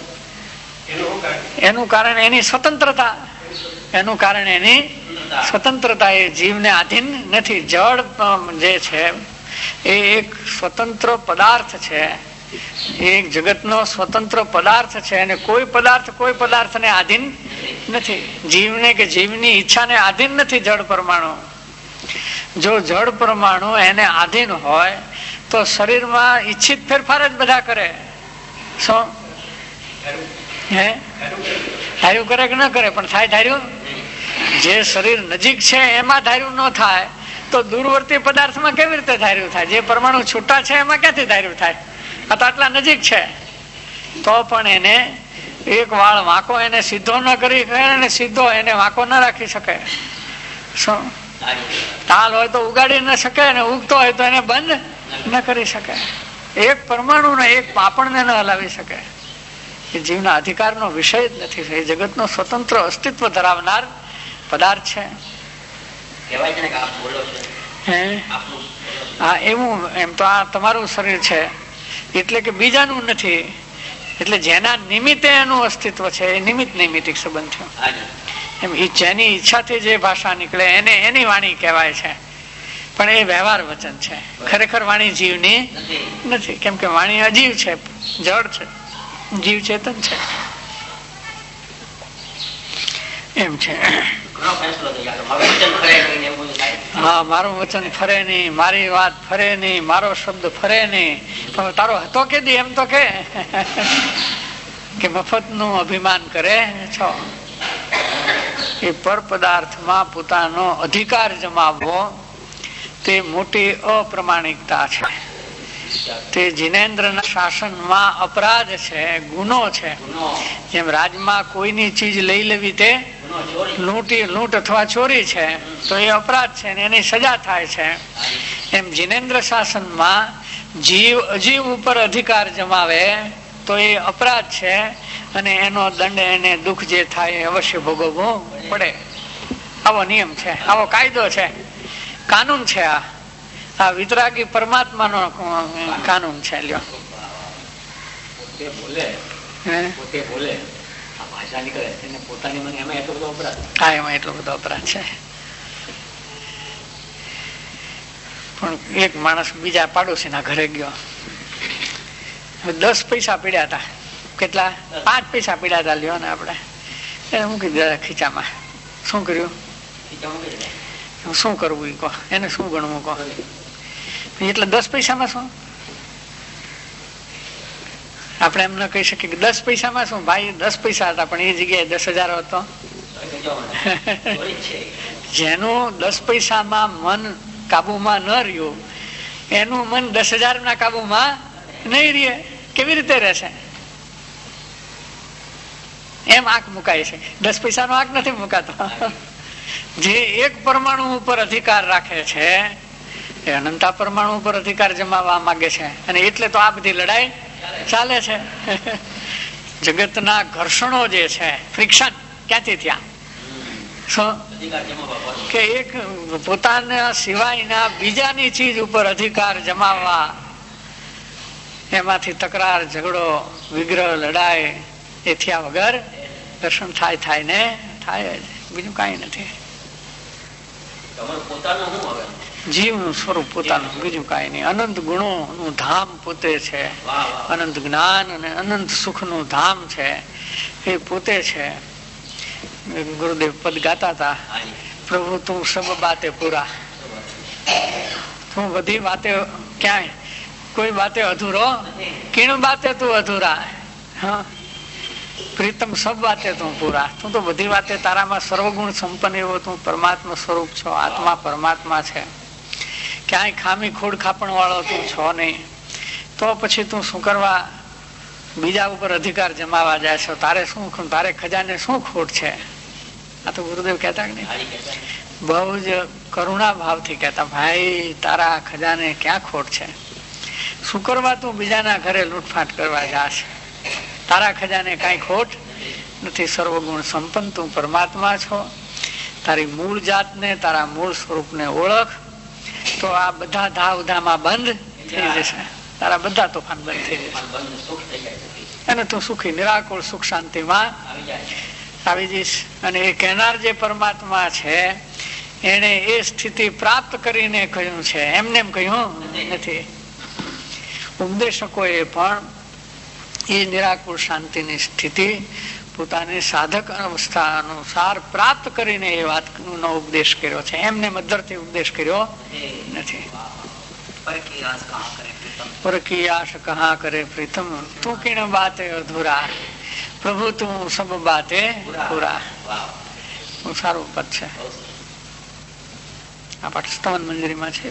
એનું કારણ એની સ્વતંત્રતા. એનું કારણ એની સ્વતંત્રતા. એ જીવને આધીન નથી. જળ જે છે એ એક સ્વતંત્ર પદાર્થ છે. એક જગતનો સ્વતંત્ર પદાર્થ છે, અને કોઈ પદાર્થ કોઈ પદાર્થને આધીન નથી. જીવને કે જીવની ઈચ્છાને આધીન નથી જળ પરમાણુ. જો જળ પરમાણુ એને આધીન હોય તો શરીરમાં ઈચ્છિત ફેરફાર જ બધા કરે. શું હે ધાર્યું કરે કે ન કરે, પણ થાય ધાર્યું? જે શરીર નજીક છે એમાં ધાર્યું ન થાય તો દૂરવર્તી પદાર્થમાં કેવી રીતે ધાર્યું થાય? જે પરમાણુ છૂટા છે એમાં ક્યાંથી ધાર્યું થાય? આ તો આટલા નજીક છે તો પણ એને એક વાળ વાંકો એને સીધો ન કરી શકે, સીધો એને વાંકો ન રાખી શકે. શું તાલ હોય તો ઉગાડી ન શકે, અને ઉગતો હોય તો એને બંધ ન કરી શકે. એક પરમાણુ ને એક પાપણને ન હલાવી શકે. એ જીવના અધિકારનો વિષય જ નથી. એ જગતનો સ્વતંત્ર અસ્તિત્વ ધરાવનાર પદાર્થ છે. હા, એવું એમ તો આ તમારું શરીર છે એટલે કે બીજાનું નથી. એટલે જેના નિમિત્તે એનું અસ્તિત્વ છે એ નિમિત્ત નૈમિતિક સંબંધ થયો. એમ જેની ઈચ્છાથી જે ભાષા નીકળે એને એની વાણી કહેવાય છે. પણ એ વ્યવહાર વચન છે. ખરેખર વાણી જીવની નથી. કેમ કે વાણી અજીવ છે, જળ છે, જીવ ચેતન છે. એમ છે. હા, મારું વચન ફરે નહીં, મારી વાત ફરે નહીં, મારો શબ્દ ફરે નહીં. તારો હતો કે દી એમ તો કે મફત નું અભિમાન કરે છો. એ પર પદાર્થમાં પોતાનો અધિકાર જમાવવો તે મોટી અપ્રમાણિકતા છે. તે જિનેન્દ્રના શાસનમાં અપરાધ છે, ગુનો છે. જેમ રાજમાં કોઈની ચીજ લઈ લેવી તે લૂંટી લૂંટ અથવા ચોરી છે તો એ અપરાધ છે ને એની સજા થાય છે. એમ જિનેન્દ્ર શાસનમાં જીવ અજીવ ઉપર અધિકાર જમાવે તો એ અપરાધ છે, અને એનો દંડ એને દુઃખ જે થાય એ અવશ્ય ભોગવવું પડે. આવો નિયમ છે, આવો કાયદો છે, કાનૂન છે. આ આ વિતરાગી પરમાત્માનો કાનૂન છે. લ્યો હા, એમાં એટલો બધો અપરાધ છે. પણ એક માણસ બીજા પાડોશી ના ઘરે ગયો, દસ પૈસા પીડ્યા હતા. કેટલા? પાંચ પૈસા પીડ્યા હતા. લ્યો ને આપડે એને મૂકી દીધા ખીચામાં. શું કર્યું? શું કરવું એ કહો, એને શું ગણવું કહો. એટલે દસ પૈસામાં શું? આપણે એમ ના કહી શકીએ કે દસ પૈસામાં શું? ભાઈ દસ પૈસા હતા પણ એ જગ્યાએ દસ હજાર હતો. જેનું દસ પૈસામાં મન કાબુમાં ન રહ્યું એનું મન દસ હજાર ના કાબુમાં નહીં રહે. કેવી રીતે રહેશે? એમ આંખ મુકાય છે. દસ પૈસાનો આંખ નથી મુકાતો. જે એક પરમાણુ ઉપર અધિકાર રાખે છે એ અનંતા પરમાણુ ઉપર અધિકાર જમાવવા માંગે છે, અને એટલે તો આ બધી લડાઈ ચાલે છે. જગતના ઘર્ષણો જે છે, ફ્રિક્શન ક્યાંથી થયા? શું કે એક પોતાના સિવાયના બીજાની ચીજ ઉપર અધિકાર જમાવવા, એમાંથી તકરાર, ઝઘડો, વિગ્રહ, લડાઈ એ થયા વગર દર્શન થાય થાય ને થાય જ, બીજું કઈ નથી. જીવનું સ્વરૂપ પોતાનું, બીજું કઈ નહીં. અનંત ગુણો નું ધામ પોતે છે, અનંત જ્ઞાન અને અનંત સુખ નું ધામ છે એ પોતે છે. ગુરુદેવ પદ ગાતા હતા, પ્રભુ તું સબ બાતે પૂરા. તો તું બધી વાતે ક્યાંય કોઈ બાતે અધૂરો કિણ બાતે તું અધૂરા, હા પ્રીતમ સબ વાતે તું પૂરા. તું તો બધી વાતે તારામાં સર્વગુણ સંપન્ન એવો તું પરમાત્મા સ્વરૂપ છો, આત્મા પરમાત્મા છે, ક્યાંય ખામી ખોડ ખાપણ વાળો તું છો નહીં. તો પછી તું શું કરવા બીજા ઉપર અધિકાર જમાવા જાય છે? તારે શું, તારે ખજાને શું ખોટ છે? આ તો ગુરુદેવ કહેતા કે નહીં, બહુ જ કરુણા ભાવથી કહેતા, ભાઈ તારા ખજાને ક્યાં ખોટ છે? શું કરવા તું બીજાના ઘરે લૂંટફાટ કરવા જાશ? તારા ખજાને કઈ ખોટ નથી. સર્વગુણ સંપન્ન તું પરમાત્મા છો. તારી મૂળ જાતને, તારા મૂળ સ્વરૂપને ઓળખ તો આ બધા ધા ઉધામાં બંધ થઈ જશે, તારા બધા તોફાન બંધ થઈ જશે અને તું સુખી નિરાકુળ સુખ શાંતિમાં આવી જઈશ. અને એ કહેનાર જે પરમાત્મા છે એને એ સ્થિતિ પ્રાપ્ત કરીને કહ્યું છે, એમને એમ કહ્યું નથી. ઉપદેશકોએ પણ એ નિરાકુળ શાંતિની સ્થિતિ પોતાની સાધક અવસ્થા અનુસાર પ્રાપ્ત કરીને એ વાતનો ઉપદેશ કર્યો છે, એમને મધરથી ઉપદેશ કર્યો નથી. પર કી આશ કહા કરે પ્રીતમ, તું કિણ બાતે અધૂરા, પ્રભુ તું સબ બાતે પૂરા. સારું પદ છે આ પાઠ સ્તવન મંજરીમાં છે.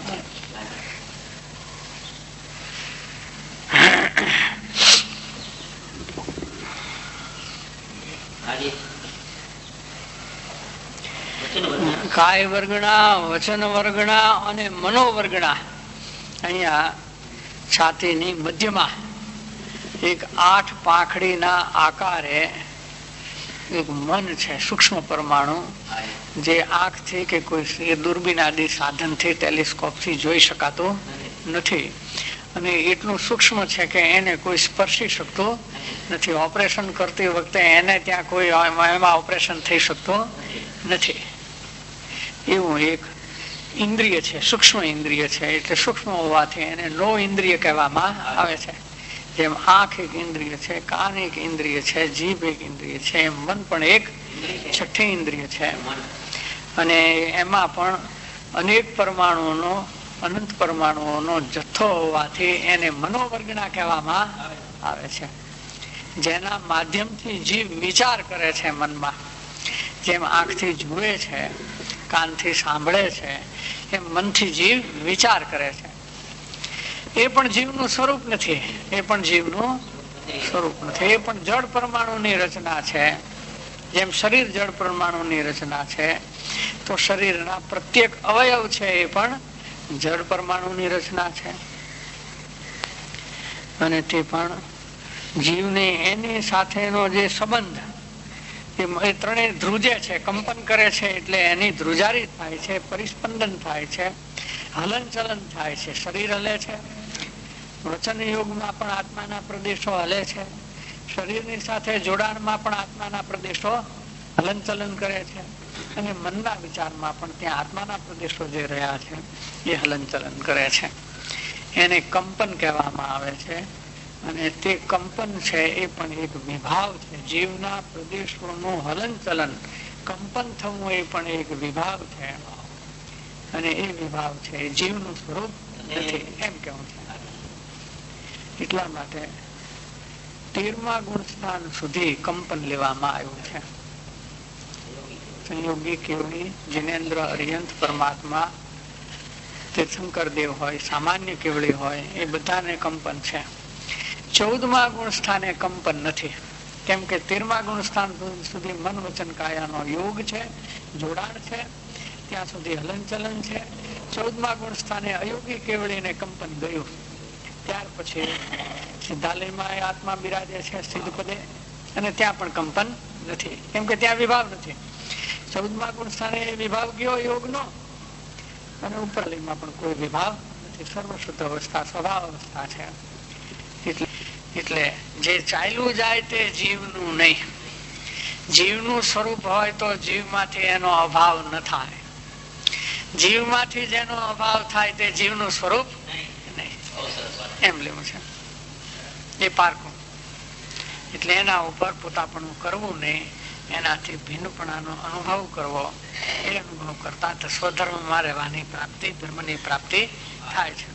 કાય વર્ગણા, વચન વર્ગણા અને મનોવર્ગણા. અહીંયા છાતીની મધ્યમાં એક આઠ પાંખડીના આકારે એક મન છે, સૂક્ષ્મ પરમાણુ, જે આંખથી કે કોઈ દૂરબીન આદિ સાધનથી ટેલિસ્કોપથી જોઈ શકાતું નથી અને એટલું સૂક્ષ્મ છે કે એને કોઈ સ્પર્શી શકતું નથી. ઓપરેશન કરતી વખતે એને ત્યાં કોઈ એમાં ઓપરેશન થઈ શકતું નથી. એવું એક ઇન્દ્રિય છે, સૂક્ષ્મ ઇન્દ્રિય છે. એટલે સૂક્ષ્મ હોવાથી એને લો ઇન્દ્રિય કહેવામાં આવે છે. જેમ આંખ એક ઇન્દ્રિય છે, કાન એક ઇન્દ્રિય છે, જીભ એક ઇન્દ્રિય છે, એમ મન પણ એક છઠ્ઠી ઇન્દ્રિય છે. અને એમાં પણ અનેક પરમાણુઓનો, અનંત પરમાણુઓનો જથ્થો હોવાથી એને મનોવર્ગણા કહેવામાં આવે છે. જેના માધ્યમથી જીવ વિચાર કરે છે મનમાં. જેમ આંખથી જુએ છે, કાનથી સાંભળે છે, એમ મનથી જીવ વિચાર કરે છે. એ પણ જીવનું સ્વરૂપ નથી, એ પણ જીવનું સ્વરૂપ નથી. એ પણ જળ પરમાણુની રચના છે. જેમ શરીર જળ પરમાણુની રચના છે, તો શરીરના પ્રત્યેક અવયવ છે એ પણ જળ પરમાણુની રચના છે. અને તે પણ જીવને એની સાથેનો જે સંબંધ, એ ત્રણેય ધ્રુજે છે, કંપન કરે છે, એટલે એની ધ્રુજારી થાય છે, પરિસ્પંદન થાય છે, હલન ચલન થાય છે. શરીર હલે છે, વચન યોગમાં પણ આત્માના પ્રદેશો હલે છે, શરીરની સાથે જોડાણમાં પણ આત્માના પ્રદેશો હલન ચલન કરે છે, અને મનના વિચારમાં પણ ત્યાં આત્માના પ્રદેશો જે રહ્યા છે એ હલન ચલન કરે છે. એને કંપન કહેવામાં આવે છે. અને તે કંપન છે એ પણ એક વિભાવ છે. જીવના પ્રદેશોનું હલન ચલન, કંપન થવું એ પણ એક વિભાવ છે. અને એ વિભાવ છે એ જીવનું સ્વરૂપ નથી, એમ કેવું છે. એટલા માટે તેરમા ગુણ સ્થાન સુધી કંપન લેવામાં આવ્યું છે. સંયોગી કેવડી, જિનેન્દ્ર, અરિયંત પરમાત્મા, તીર્થંકર દેવ હોય, સામાન્ય કેવડી હોય, એ બધાને કંપન છે. ચૌદમા ગુણ સ્થાને કંપન નથી. કેમ કે તેરમા ગુણ સ્થાન સુધી મન વચન કાયાનો યોગ છે, જોડાણ છે, ત્યાં સુધી હલન ચલન છે. ચૌદમા ગુણ સ્થાને અયોગી કેવડીને કંપન ગયું. ત્યાર પછી સિદ્ધાલયમાં આત્મા બિરાજે છે સિદ્ધ પદે, અને ત્યાં પણ કંપન નથી, કેમ કે ત્યાં વિભાવ નથી. ચૌદમા ગુણ સ્થાને વિભાવ ગયો યોગનો, અને ઉપરલયમાં પણ કોઈ વિભાવ નથી. સર્વશુદ્ધ અવસ્થા, સ્વભાવ અવસ્થા છે. એટલે એટલે જે ચાલ્યું જાય તે જીવનું નહીં. જીવનું સ્વરૂપ હોય તો જીવમાંથી એનો અભાવ ન થાય. જીવમાંથી જેનો અભાવ થાય તે જીવનું સ્વરૂપ નહીં, એમ લેવું છે. એ પારખું. એટલે એના ઉપર પોતાપણું કરવું નહીં. એનાથી ભિન્નપણાનો અનુભવ કરવો, એ અનુભવ કરતા તો સ્વધર્મમાં રહેવાની પ્રાપ્તિ, ધર્મની પ્રાપ્તિ થાય છે.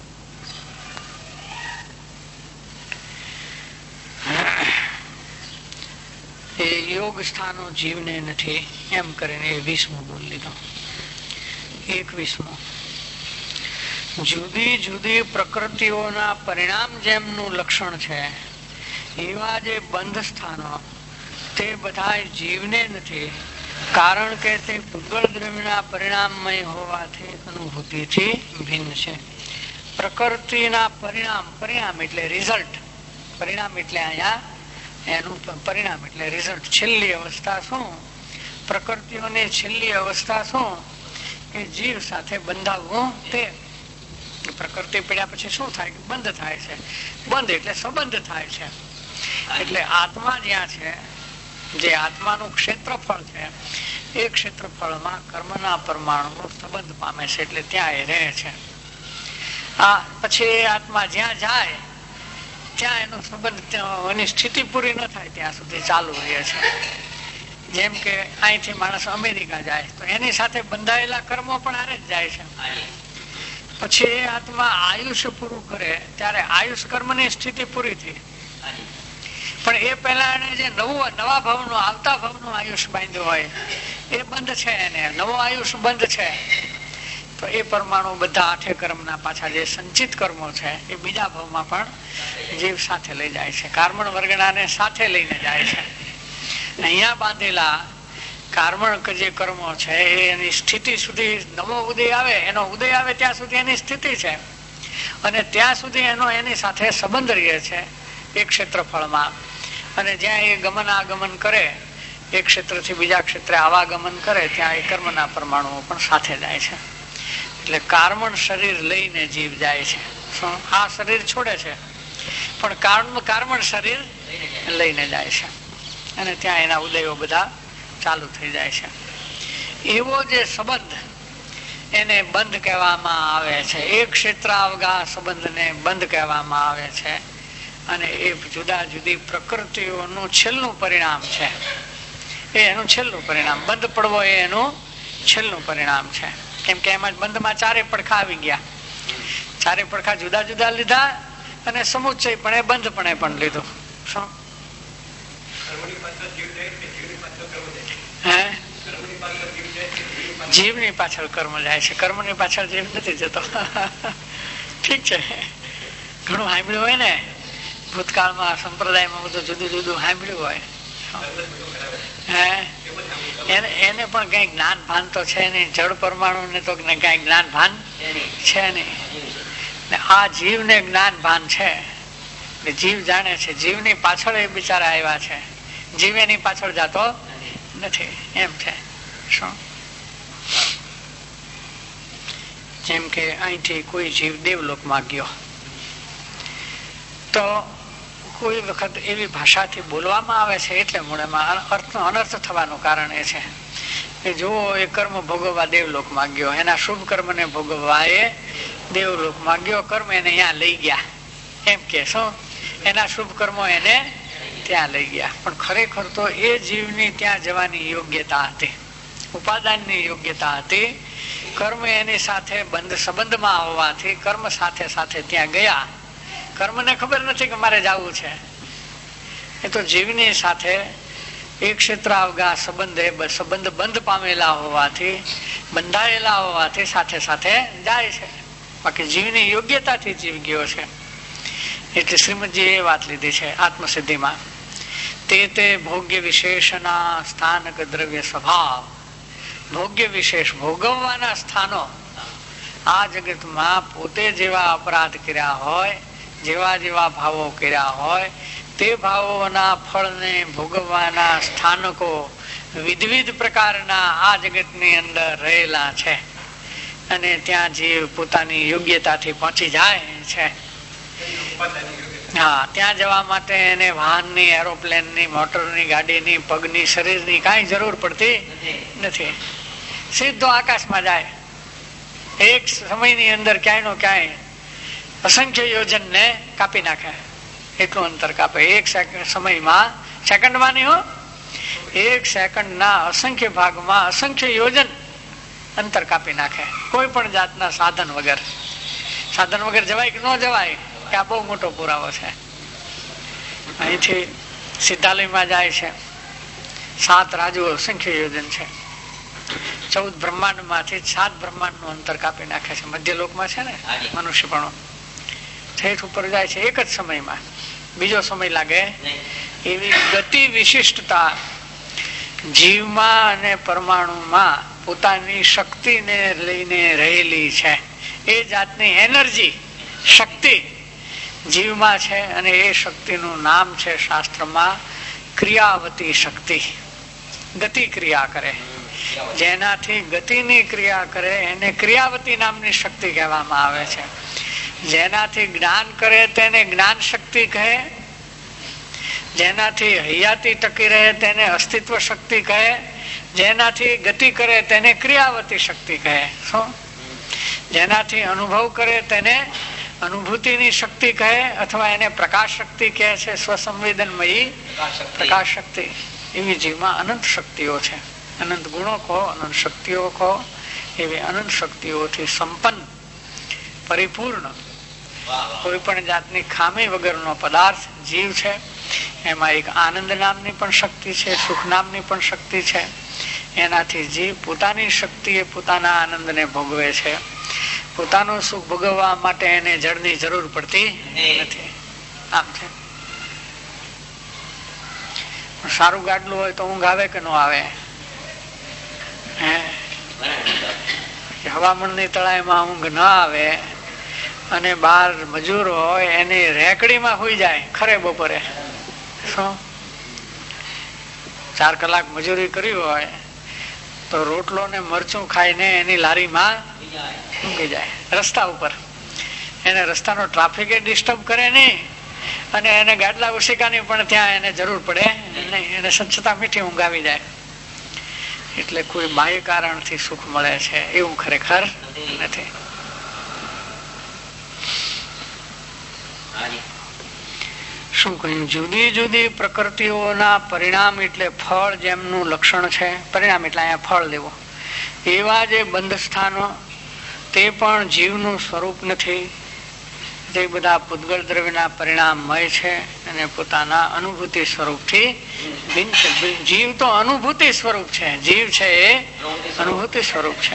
એ યોગ સ્થાનો જીવને નથી એમ કરીને એ વીસમું બોલી લીધું. એકવીસમું, જુદી જુદી પ્રકૃતિઓના પરિણામ જેમનું લક્ષણ છે એવા જે બંધ સ્થાનો તે બધા જીવને નથી, કારણ કે તે ભૂગોળ દ્રવ્યના પરિણામમય હોવાથી અનુભૂતિથી ભિન્ન છે. પ્રકૃતિના પરિણામ, પરિણામ એટલે રિઝલ્ટ, પરિણામ એટલે અહીંયા એનું પરિણામ એટલે રિઝલ્ટ, છેલ્લી અવસ્થા શું, પ્રકૃતિઓની છેલ્લી અવસ્થા શું કે જીવ સાથે બંધાવવું. તે પ્રકૃતિ પડ્યા પછી શું થાય? બંધ થાય છે. બંધ એટલે સંબંધ થાય છે. એટલે આત્મા જ્યાં છે, જે આત્માનું ક્ષેત્રફળ છે, એ ક્ષેત્રફળમાં કર્મના પરમાણુ સંબંધ પામે છે, એટલે ત્યાં એ રહે છે. આ પછી એ આત્મા જ્યાં જાય ત્યાં એનો સંબંધ, એની સ્થિતિ પૂરી ન થાય ત્યાં સુધી ચાલુ રહે છે. જેમ કે અહીંથી માણસ અમેરિકા જાય તો એની સાથે બંધાયેલા કર્મો પણ હારે જ જાય છે. પછી એ આત્મા આયુષ્ય પૂરું કરે ત્યારે આયુષ કર્મની સ્થિતિ પૂરી થઈ, પણ એ પહેલા એને જે નવું નવા ભાવનું, આવતા ભાવનું આયુષ બાંધ્યું હોય એ બંધ છે, એને નવો આયુષ બંધ છે. તો એ પરમાણુ બધા આઠે કર્મના પાછા જે સંચિત કર્મો છે એ બીજા ભાવમાં પણ જીવ સાથે લઈ જાય છે, કાર્મણ વર્ગણાને સાથે લઈને જાય છે. અહીંયા બાંધેલા કાર્મણ જે કર્મો છે એની સ્થિતિ સુધી નવો ઉદય આવે, એનો ઉદય આવે ત્યાં સુધી એની સ્થિતિ છે, અને ત્યાં સુધી એનો એની સાથે સંબંધ રહે છે એક ક્ષેત્રફળમાં. અને જ્યાં એ ગમન આગમન કરે, એક ક્ષેત્રથી બીજા ક્ષેત્રે આવાગમન કરે, ત્યાં એ કર્મના પરમાણુઓ પણ સાથે જાય છે. એટલે કાર્મણ શરીર લઈને જીવ જાય છે. શું? આ શરીર છોડે છે પણ કાર્મ કાર્મણ શરીર લઈને જાય છે, અને ત્યાં એના ઉદયો બધા ચાલુ થઈ જાય છે. એવો જે સંબંધ એને બંધ કહેવામાં આવે છે, એક ક્ષેત્રાવગા સંબંધને બંધ કહેવામાં આવે છે. અને એ જુદા જુદી પ્રકૃતિઓનું છેલ્લું પરિણામ છે, એ એનું છેલ્લું પરિણામ, બંધ પડવો એ એનું છેલ્લું પરિણામ છે. કેમ કે એમાં બંધમાં ચારે પડખા આવી ગયા, ચારે પડખા જુદા જુદા લીધા અને સમુચ્ચય પણ એ બંધ પણ પણ લીધું. શું? હે? જીવની પાછળ કર્મ જાય છે, કર્મની પાછળ જીવ નથી જતો. ઠીક છે, ઘણું સાંભળ્યું હોય ને, ભૂતકાળમાં સંપ્રદાયમાં બધું જુદું જુદું સાંભળ્યું હોય, હે એને એને પણ કઈ જ્ઞાન ભાન તો છે નહીં. જળ પરમાણુ ને તો કઈ જ્ઞાન ભાન છે નહીં. આ જીવને જ્ઞાન ભાન છે, જીવ જાણે છે, જીવની પાછળ એ બિચારા આવ્યા છે, જીવ એની પાછળ જતો નથી, એમ છે. શું? જેમ કે અહીંથી કોઈ જીવ દેવલોકમાં ગયો તો કોઈ વખત એવી ભાષાથી બોલવામાં આવે છે એટલે મૂળમાં અર્થનો અનર્થ થવાનું કારણ એ છે કે જો એ કર્મ ભોગવવા દેવલોકમાં ગયો, એના શુભ કર્મને ભોગવવા એ દેવલોકમાં ગયો, કર્મ એને અહીંયા લઈ ગયા, એમ કે શું? એના શુભ કર્મો એને ત્યાં લઈ ગયા. પણ ખરેખર તો એ જીવની ત્યાં જવાની યોગ્યતા હતી, ઉપાદાનની યોગ્યતા હતી. કર્મ એની સાથે બંધ સંબંધમાં હોવાથી કર્મ સાથે સાથે ત્યાં ગયા. કર્મને ખબર નથી કે મારે જવું છે, એ તો જીવની સાથે એક ક્ષેત્રાવગા સંબંધે સંબંધ બંધ પામેલા હોવાથી, બંધાયેલા હોવાથી સાથે સાથે જાય છે. બાકી જીવની યોગ્યતાથી જીવ ગયો છે. એટલે શ્રીમદજી એ વાત લીધી છે આત્મસિદ્ધિમાં, તે તે ભોગ્ય વિશેષના સ્થાનક દ્રવ્ય સ્વભાવ. ભોગ્ય વિશેષ ભોગવવાના સ્થાનો આ જગતમાં પોતે જેવા અપરાધ કર્યા હોય, જેવા જેવા ભાવો કર્યા હોય, તે ભાવોના ફળને ભોગવવાના સ્થાનકો વિવિધ પ્રકારના આ જગતની અંદર રહેલા છે. અને ત્યાં જીવ પોતાની યોગ્યતાથી પહોંચી જાય છે. હા, ત્યાં જવા માટે એને વાહનની, એરોપ્લેનની, મોટરની, ગાડીની, પગની, શરીરની કાંઈ જરૂર પડતી નથી. સીધો આકાશમાં જાય. એક સમયની અંદર ક્યાંય નો ક્યાંય અસંખ્ય યોજન ને કાપી નાખે, એટલું અંતર કાપે એક સમયમાં, સેકન્ડમાં નહીં હો, એક સેકન્ડ ના અસંખ્ય ભાગમાં અસંખ્ય યોજન અંતર કાપી નાખે, કોઈ પણ જાતના સાધન વગર. સાધન વગર જવાય કે ન જવાય કે આ બહુ મોટો પુરાવો છે. અહીંથી સિદ્ધાલયમાં જાય છે, સાત રાજુ અસંખ્ય યોજન છે. ચૌદ બ્રહ્માંડ માંથી સાત બ્રહ્માંડ નું અંતર કાપી નાખે છે. મધ્યલોકમાં છે ને મનુષ્યપણું, ઠેઠ ઉપર જાય છે એક જ સમયમાં, બીજો સમય લાગે એવી ગતિ વિશિષ્ટતા જીવમાં અને પરમાણુમાં પોતાની શક્તિને લઈને રહેલી છે. એ જાતની એનર્જી શક્તિ જીવમાં છે અને એ શક્તિનું નામ છે શાસ્ત્રમાં ક્રિયાવતી શક્તિ. ગતિ ક્રિયા કરે, જેનાથી ગતિની ક્રિયા કરે એને ક્રિયાવતી નામની શક્તિ કહેવામાં આવે છે. જેનાથી જ્ઞાન કરે તેને જ્ઞાન શક્તિ કહે, જેનાથી હૈયાતી ટકી રહે તેને અસ્તિત્વ શક્તિ કહે, જેનાથી ગતિ કરે તેને ક્રિયાવતી શક્તિ કહે. શું? જેનાથી અનુભવ કરે તેને અનુભૂતિની શક્તિ કહે, અથવા એને પ્રકાશ શક્તિ કહે છે, સ્વસંવેદનમયી પ્રકાશ શક્તિ. એવી જીવમાં અનંત શક્તિઓ છે. અનંત ગુણો કહો, અનંત શક્તિઓ કહો, એવી અનંત શક્તિઓથી સંપન્ન પરિપૂર્ણ કોઈ પણ જાતની ખામી વગરનો પદાર્થ જીવ છે. એમાં એક આનંદ નામની પણ શક્તિ છે, સુખ નામની પણ શક્તિ છે. એનાથી જીવ પોતાની શક્તિએ પોતાના આનંદને ભોગવે છે. પોતાનું સુખ ભોગવવા માટે એને જળની જરૂર પડતી નથી. આમ છે. સારું ગાડલું હોય તો ઊંઘ આવે કે ન આવે? હવામણની તળાઈમાં ઊંઘ ન આવે અને બાર મજૂર હોય એની રેકડીમાં હોઈ જાય ખરે બપોરે. શું? ચાર કલાક મજૂરી કરી હોય તો રોટલો ને મરચું ખાઈને એની લારીમાં ઊંઘી જાય રસ્તા ઉપર. એને રસ્તાનો ટ્રાફિક ડિસ્ટર્બ કરે નહીં અને એને ગાડલા ઉશિકાની પણ ત્યાં એને જરૂર પડે નહીં. એને સ્વચ્છતા મીઠી ઊંઘ આવી જાય. એટલે કોઈ બાહ્ય કારણથી સુખ મળે છે એવું ખરેખર નથી. શું કહ્યું? જુદી જુદી પ્રકૃતિઓના પરિણામ એટલે ફળ જેમનું લક્ષણ છે, પરિણામ એટલે અહીંયા ફળ લેવો, એવા જે બંધ સ્થાનો તે પણ જીવનું સ્વરૂપ નથી. તે બધા પૂતગળ દ્રવ્યના પરિણામમય છે અને પોતાના અનુભૂતિ સ્વરૂપથી ભિન્ન છે. જીવ તો અનુભૂતિ સ્વરૂપ છે. જીવ છે એ અનુભૂતિ સ્વરૂપ છે.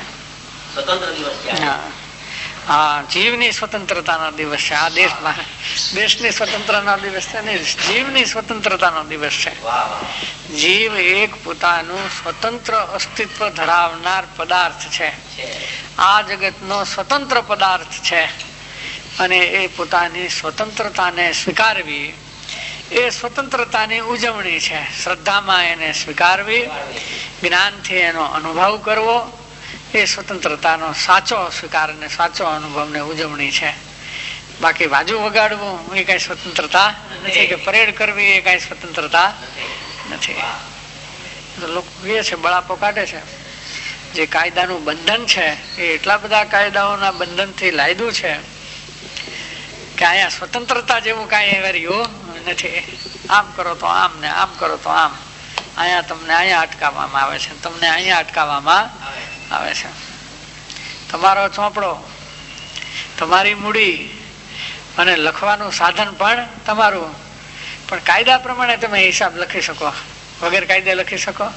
હા, જીવની સ્વતંત્રતાનો દિવસ છે. આ દેશમાં દેશની સ્વતંત્રતાનો દિવસ છે ને, જીવની સ્વતંત્રતાનો દિવસ છે. જીવ એક પોતાનું સ્વતંત્ર અસ્તિત્વ ધરાવનાર પદાર્થ છે. આ જગતનો સ્વતંત્ર પદાર્થ છે અને એ પોતાની સ્વતંત્રતાને સ્વીકારવી એ સ્વતંત્રતાની ઉજવણી છે. શ્રદ્ધામાં એને સ્વીકારવી, જ્ઞાનથી એનો અનુભવ કરવો એ સ્વતંત્રતાનો સાચો સ્વીકાર અને સાચો અનુભવને ઉજવણી છે. બાકી બાજુ વગાડવું એ કઈ સ્વતંત્રતા નથી, કે પરેડ કરવી એ કઈ સ્વતંત્રતા નથી. લોકો કહે છે, બળાપો કાઢે છે. જે કાયદાનું બંધન છે એ એટલા બધા કાયદાઓના બંધનથી લાયદું છે કે અહીંયા સ્વતંત્રતા જેવું કઈ રહ્યું નથી. આમ કરો તો આમ ને આમ કરો તો આમ. અહીંયા તમને અહીંયા અટકાવવામાં આવે છે, તમને અહીંયા અટકાવવામાં આવે છે. તમારો ચોપડો, તમારી મૂડી અને લખવાનું સાધન પણ તમારું, પણ કાયદા પ્રમાણે તમે હિસાબ લખી શકો, વગર કાયદે લખી શકો?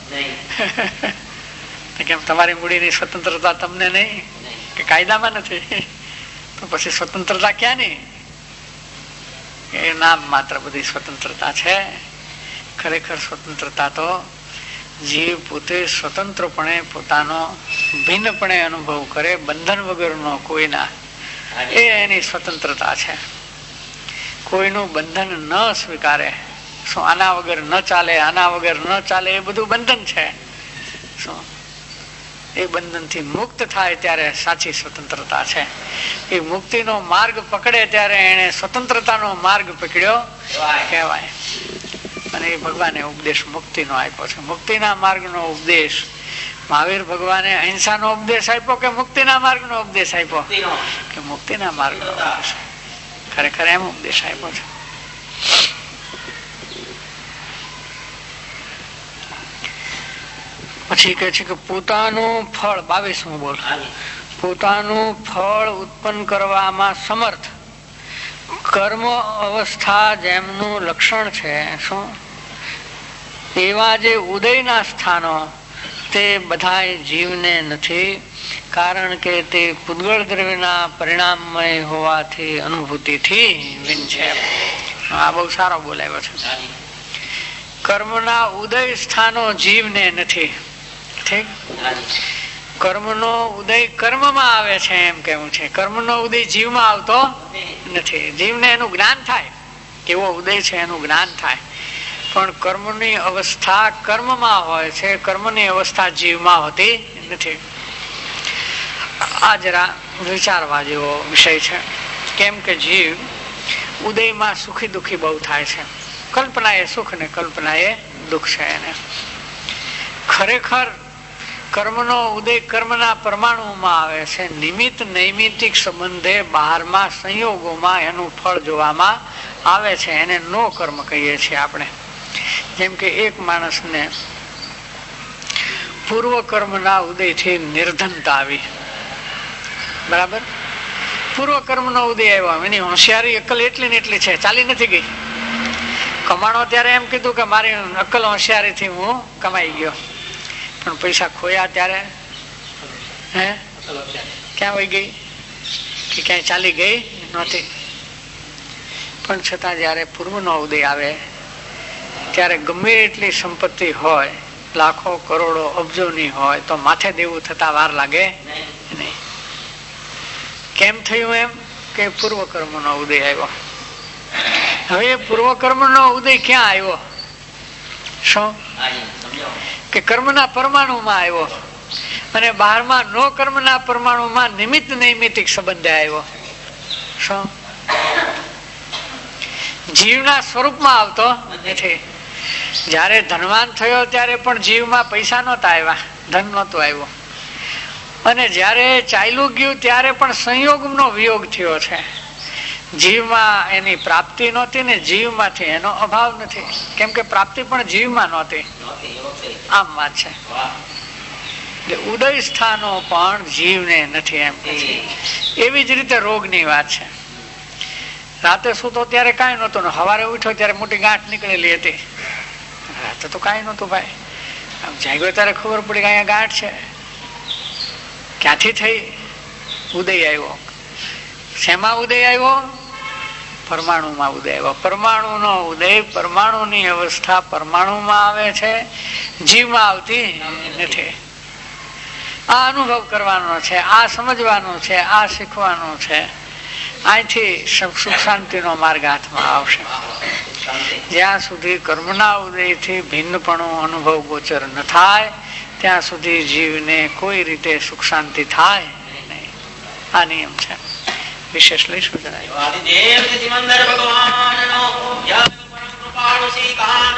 કેમ? તમારી મૂડીની સ્વતંત્રતા તમને નહીં કે કાયદામાં નથી? તો પછી સ્વતંત્રતા ક્યાં નહીં? એ નામ માત્ર બધી સ્વતંત્રતા છે. ખરેખર સ્વતંત્રતા તો જીવ પોતે સ્વતંત્રપણે પોતાનો ભિન્નપણે અનુભવ કરે, બંધન વગરનો કોઈના, એ એની સ્વતંત્રતા છે. કોઈનું બંધન ન સ્વીકારે. શું આના વગર ન ચાલે, આના વગર ન ચાલે, એ બધું બંધન છે. શું એ બંધનથી મુક્ત થાય ત્યારે સાચી સ્વતંત્રતા છે. એ મુક્તિનો માર્ગ પકડે ત્યારે એને સ્વતંત્રતાનો માર્ગ પકડ્યો કહેવાય. અને એ ભગવાને ઉપદેશ મુક્તિનો આપ્યો છે. મુક્તિના માર્ગનો ઉપદેશ મહાવીર ભગવાને અહિંસાનો ઉપદેશ આપ્યો કે મુક્તિના માર્ગનો ઉપદેશ આપ્યો? કે મુક્તિના માર્ગનો ઉપદેશ. ખરેખર એમ ઉપદેશ આપ્યો છે. પછી કે છે કે પોતાનું ફળ, બાવીસમું બોલ, પોતાનું ફળ ઉત્પન્ન કરવામાં સમર્થ કર્મ અવસ્થા જેમનું લક્ષણ છે, શું એવા જે ઉદયના સ્થાનો તે બધા જીવને નથી, કારણ કે તે પૂતગળ દ્રવ્યના પરિણામમય હોવાથી અનુભૂતિથી વિંછે. આ બહુ સારો બોલાવ્યો છે. કર્મના ઉદય સ્થાનો જીવને નથી. ઠીક, કર્મનો ઉદય કર્મમાં આવે છે એમ કેવું છે. કર્મનો ઉદય જીવમાં આવતો નથી. જીવને એનું જ્ઞાન થાય, કેવો ઉદય છે એનું જ્ઞાન થાય, પણ કર્મની અવસ્થા કર્મમાં હોય છે, કર્મની અવસ્થા જીવમાં હોતી નથી. આ જરા વિચારવા જેવો વિષય છે. કેમ કે જીવ ઉદયમાં સુખી દુઃખી બહુ થાય છે. કલ્પના એ સુખ ને કલ્પના એ દુઃખ છે. એને ખરેખર કર્મનો ઉદય કર્મના પરમાણુમાં આવે છે. નિમિત્ત નૈમિતિક સંબંધે બહારમાં સંયોગોમાં એનું ફળ જોવામાં આવે છે. એને નો કર્મ કહીએ છીએ આપણે. જેમ કે એક માણસને પૂર્વ કર્મના ઉદયથી નિર્ધનતા આવી, બરાબર, પૂર્વ કર્મનો ઉદય આવ્યો, એની હોશિયારી અક્કલ એટલી ને એટલી છે, ચાલી નથી ગઈ. કમાણો ત્યારે એમ કીધું કે મારી અક્કલ હોશિયારીથી હું કમાઈ ગયો, પણ પૈસા ખોયા ત્યારે હે ક્યાં વહી ગઈ કે ક્યાંય ચાલી ગઈ નહોતી. પણ છતાં જયારે પૂર્વનો ઉદય આવે ત્યારે ગમે એટલી સંપત્તિ હોય, લાખો કરોડો અબજોની હોય, તો માથે દેવું થતા વાર લાગે નહીં. કેમ થયું? એમ કે પૂર્વ કર્મનો ઉદય આવ્યો. હવે પૂર્વ કર્મનો ઉદય ક્યાં આવ્યો? શું કે કર્મના પરમાણુમાં આવ્યો, અને બહારમાં નો કર્મના પરમાણુમાં નિમિત્ત નૈમિતિક સંબંધે આવ્યો. શું જીવના સ્વરૂપમાં આવતો નથી. જયારે ધનવાન થયો ત્યારે પણ જીવમાં પૈસા નહોતા આવ્યા, ધન નહોતું આવ્યું. અને જયારે ચાલ્યું ગયું ત્યારે પણ સંયોગનો વિયોગ થયો છે. જીવમાં એની પ્રાપ્તિ નહોતી ને જીવમાંથી એનો અભાવ નથી, કેમ કે પ્રાપ્તિ પણ જીવમાં નહોતી. આમ વાત છે. ઉદય સ્થાનો પણ જીવને નથી એમ. એવી જ રીતે રોગની વાત છે. રાતે સૂતો ત્યારે કાંઈ નહોતું ને સવારે ઉઠ્યો ત્યારે મોટી ગાંઠ નીકળેલી હતી. રાતે તો કાંઈ નહોતું ભાઈ, જાગ્યો ત્યારે ખબર પડી કે અહીંયા ગાંઠ છે. ક્યાંથી થઈ? ઉદય આવ્યો. શેમાં ઉદય આવ્યો? પરમાણુમાં ઉદય આવ્યો. પરમાણુનો ઉદય, પરમાણુની અવસ્થા પરમાણુમાં આવે છે, જીવમાં આવતી નથી. આ અનુભવ કરવાનો છે, આ સમજવાનું છે, આ શીખવાનું છે. અહીંથી સુખ શાંતિનો માર્ગ હાથમાં આવશે. જ્યાં સુધી કર્મના ઉદયથી ભિન્નપણું અનુભવ ગોચર ન થાય ત્યાં સુધી જીવને કોઈ રીતે સુખ શાંતિ થાય નહીં. આ નિયમ છે. વિશેષ લઈશું જણાય.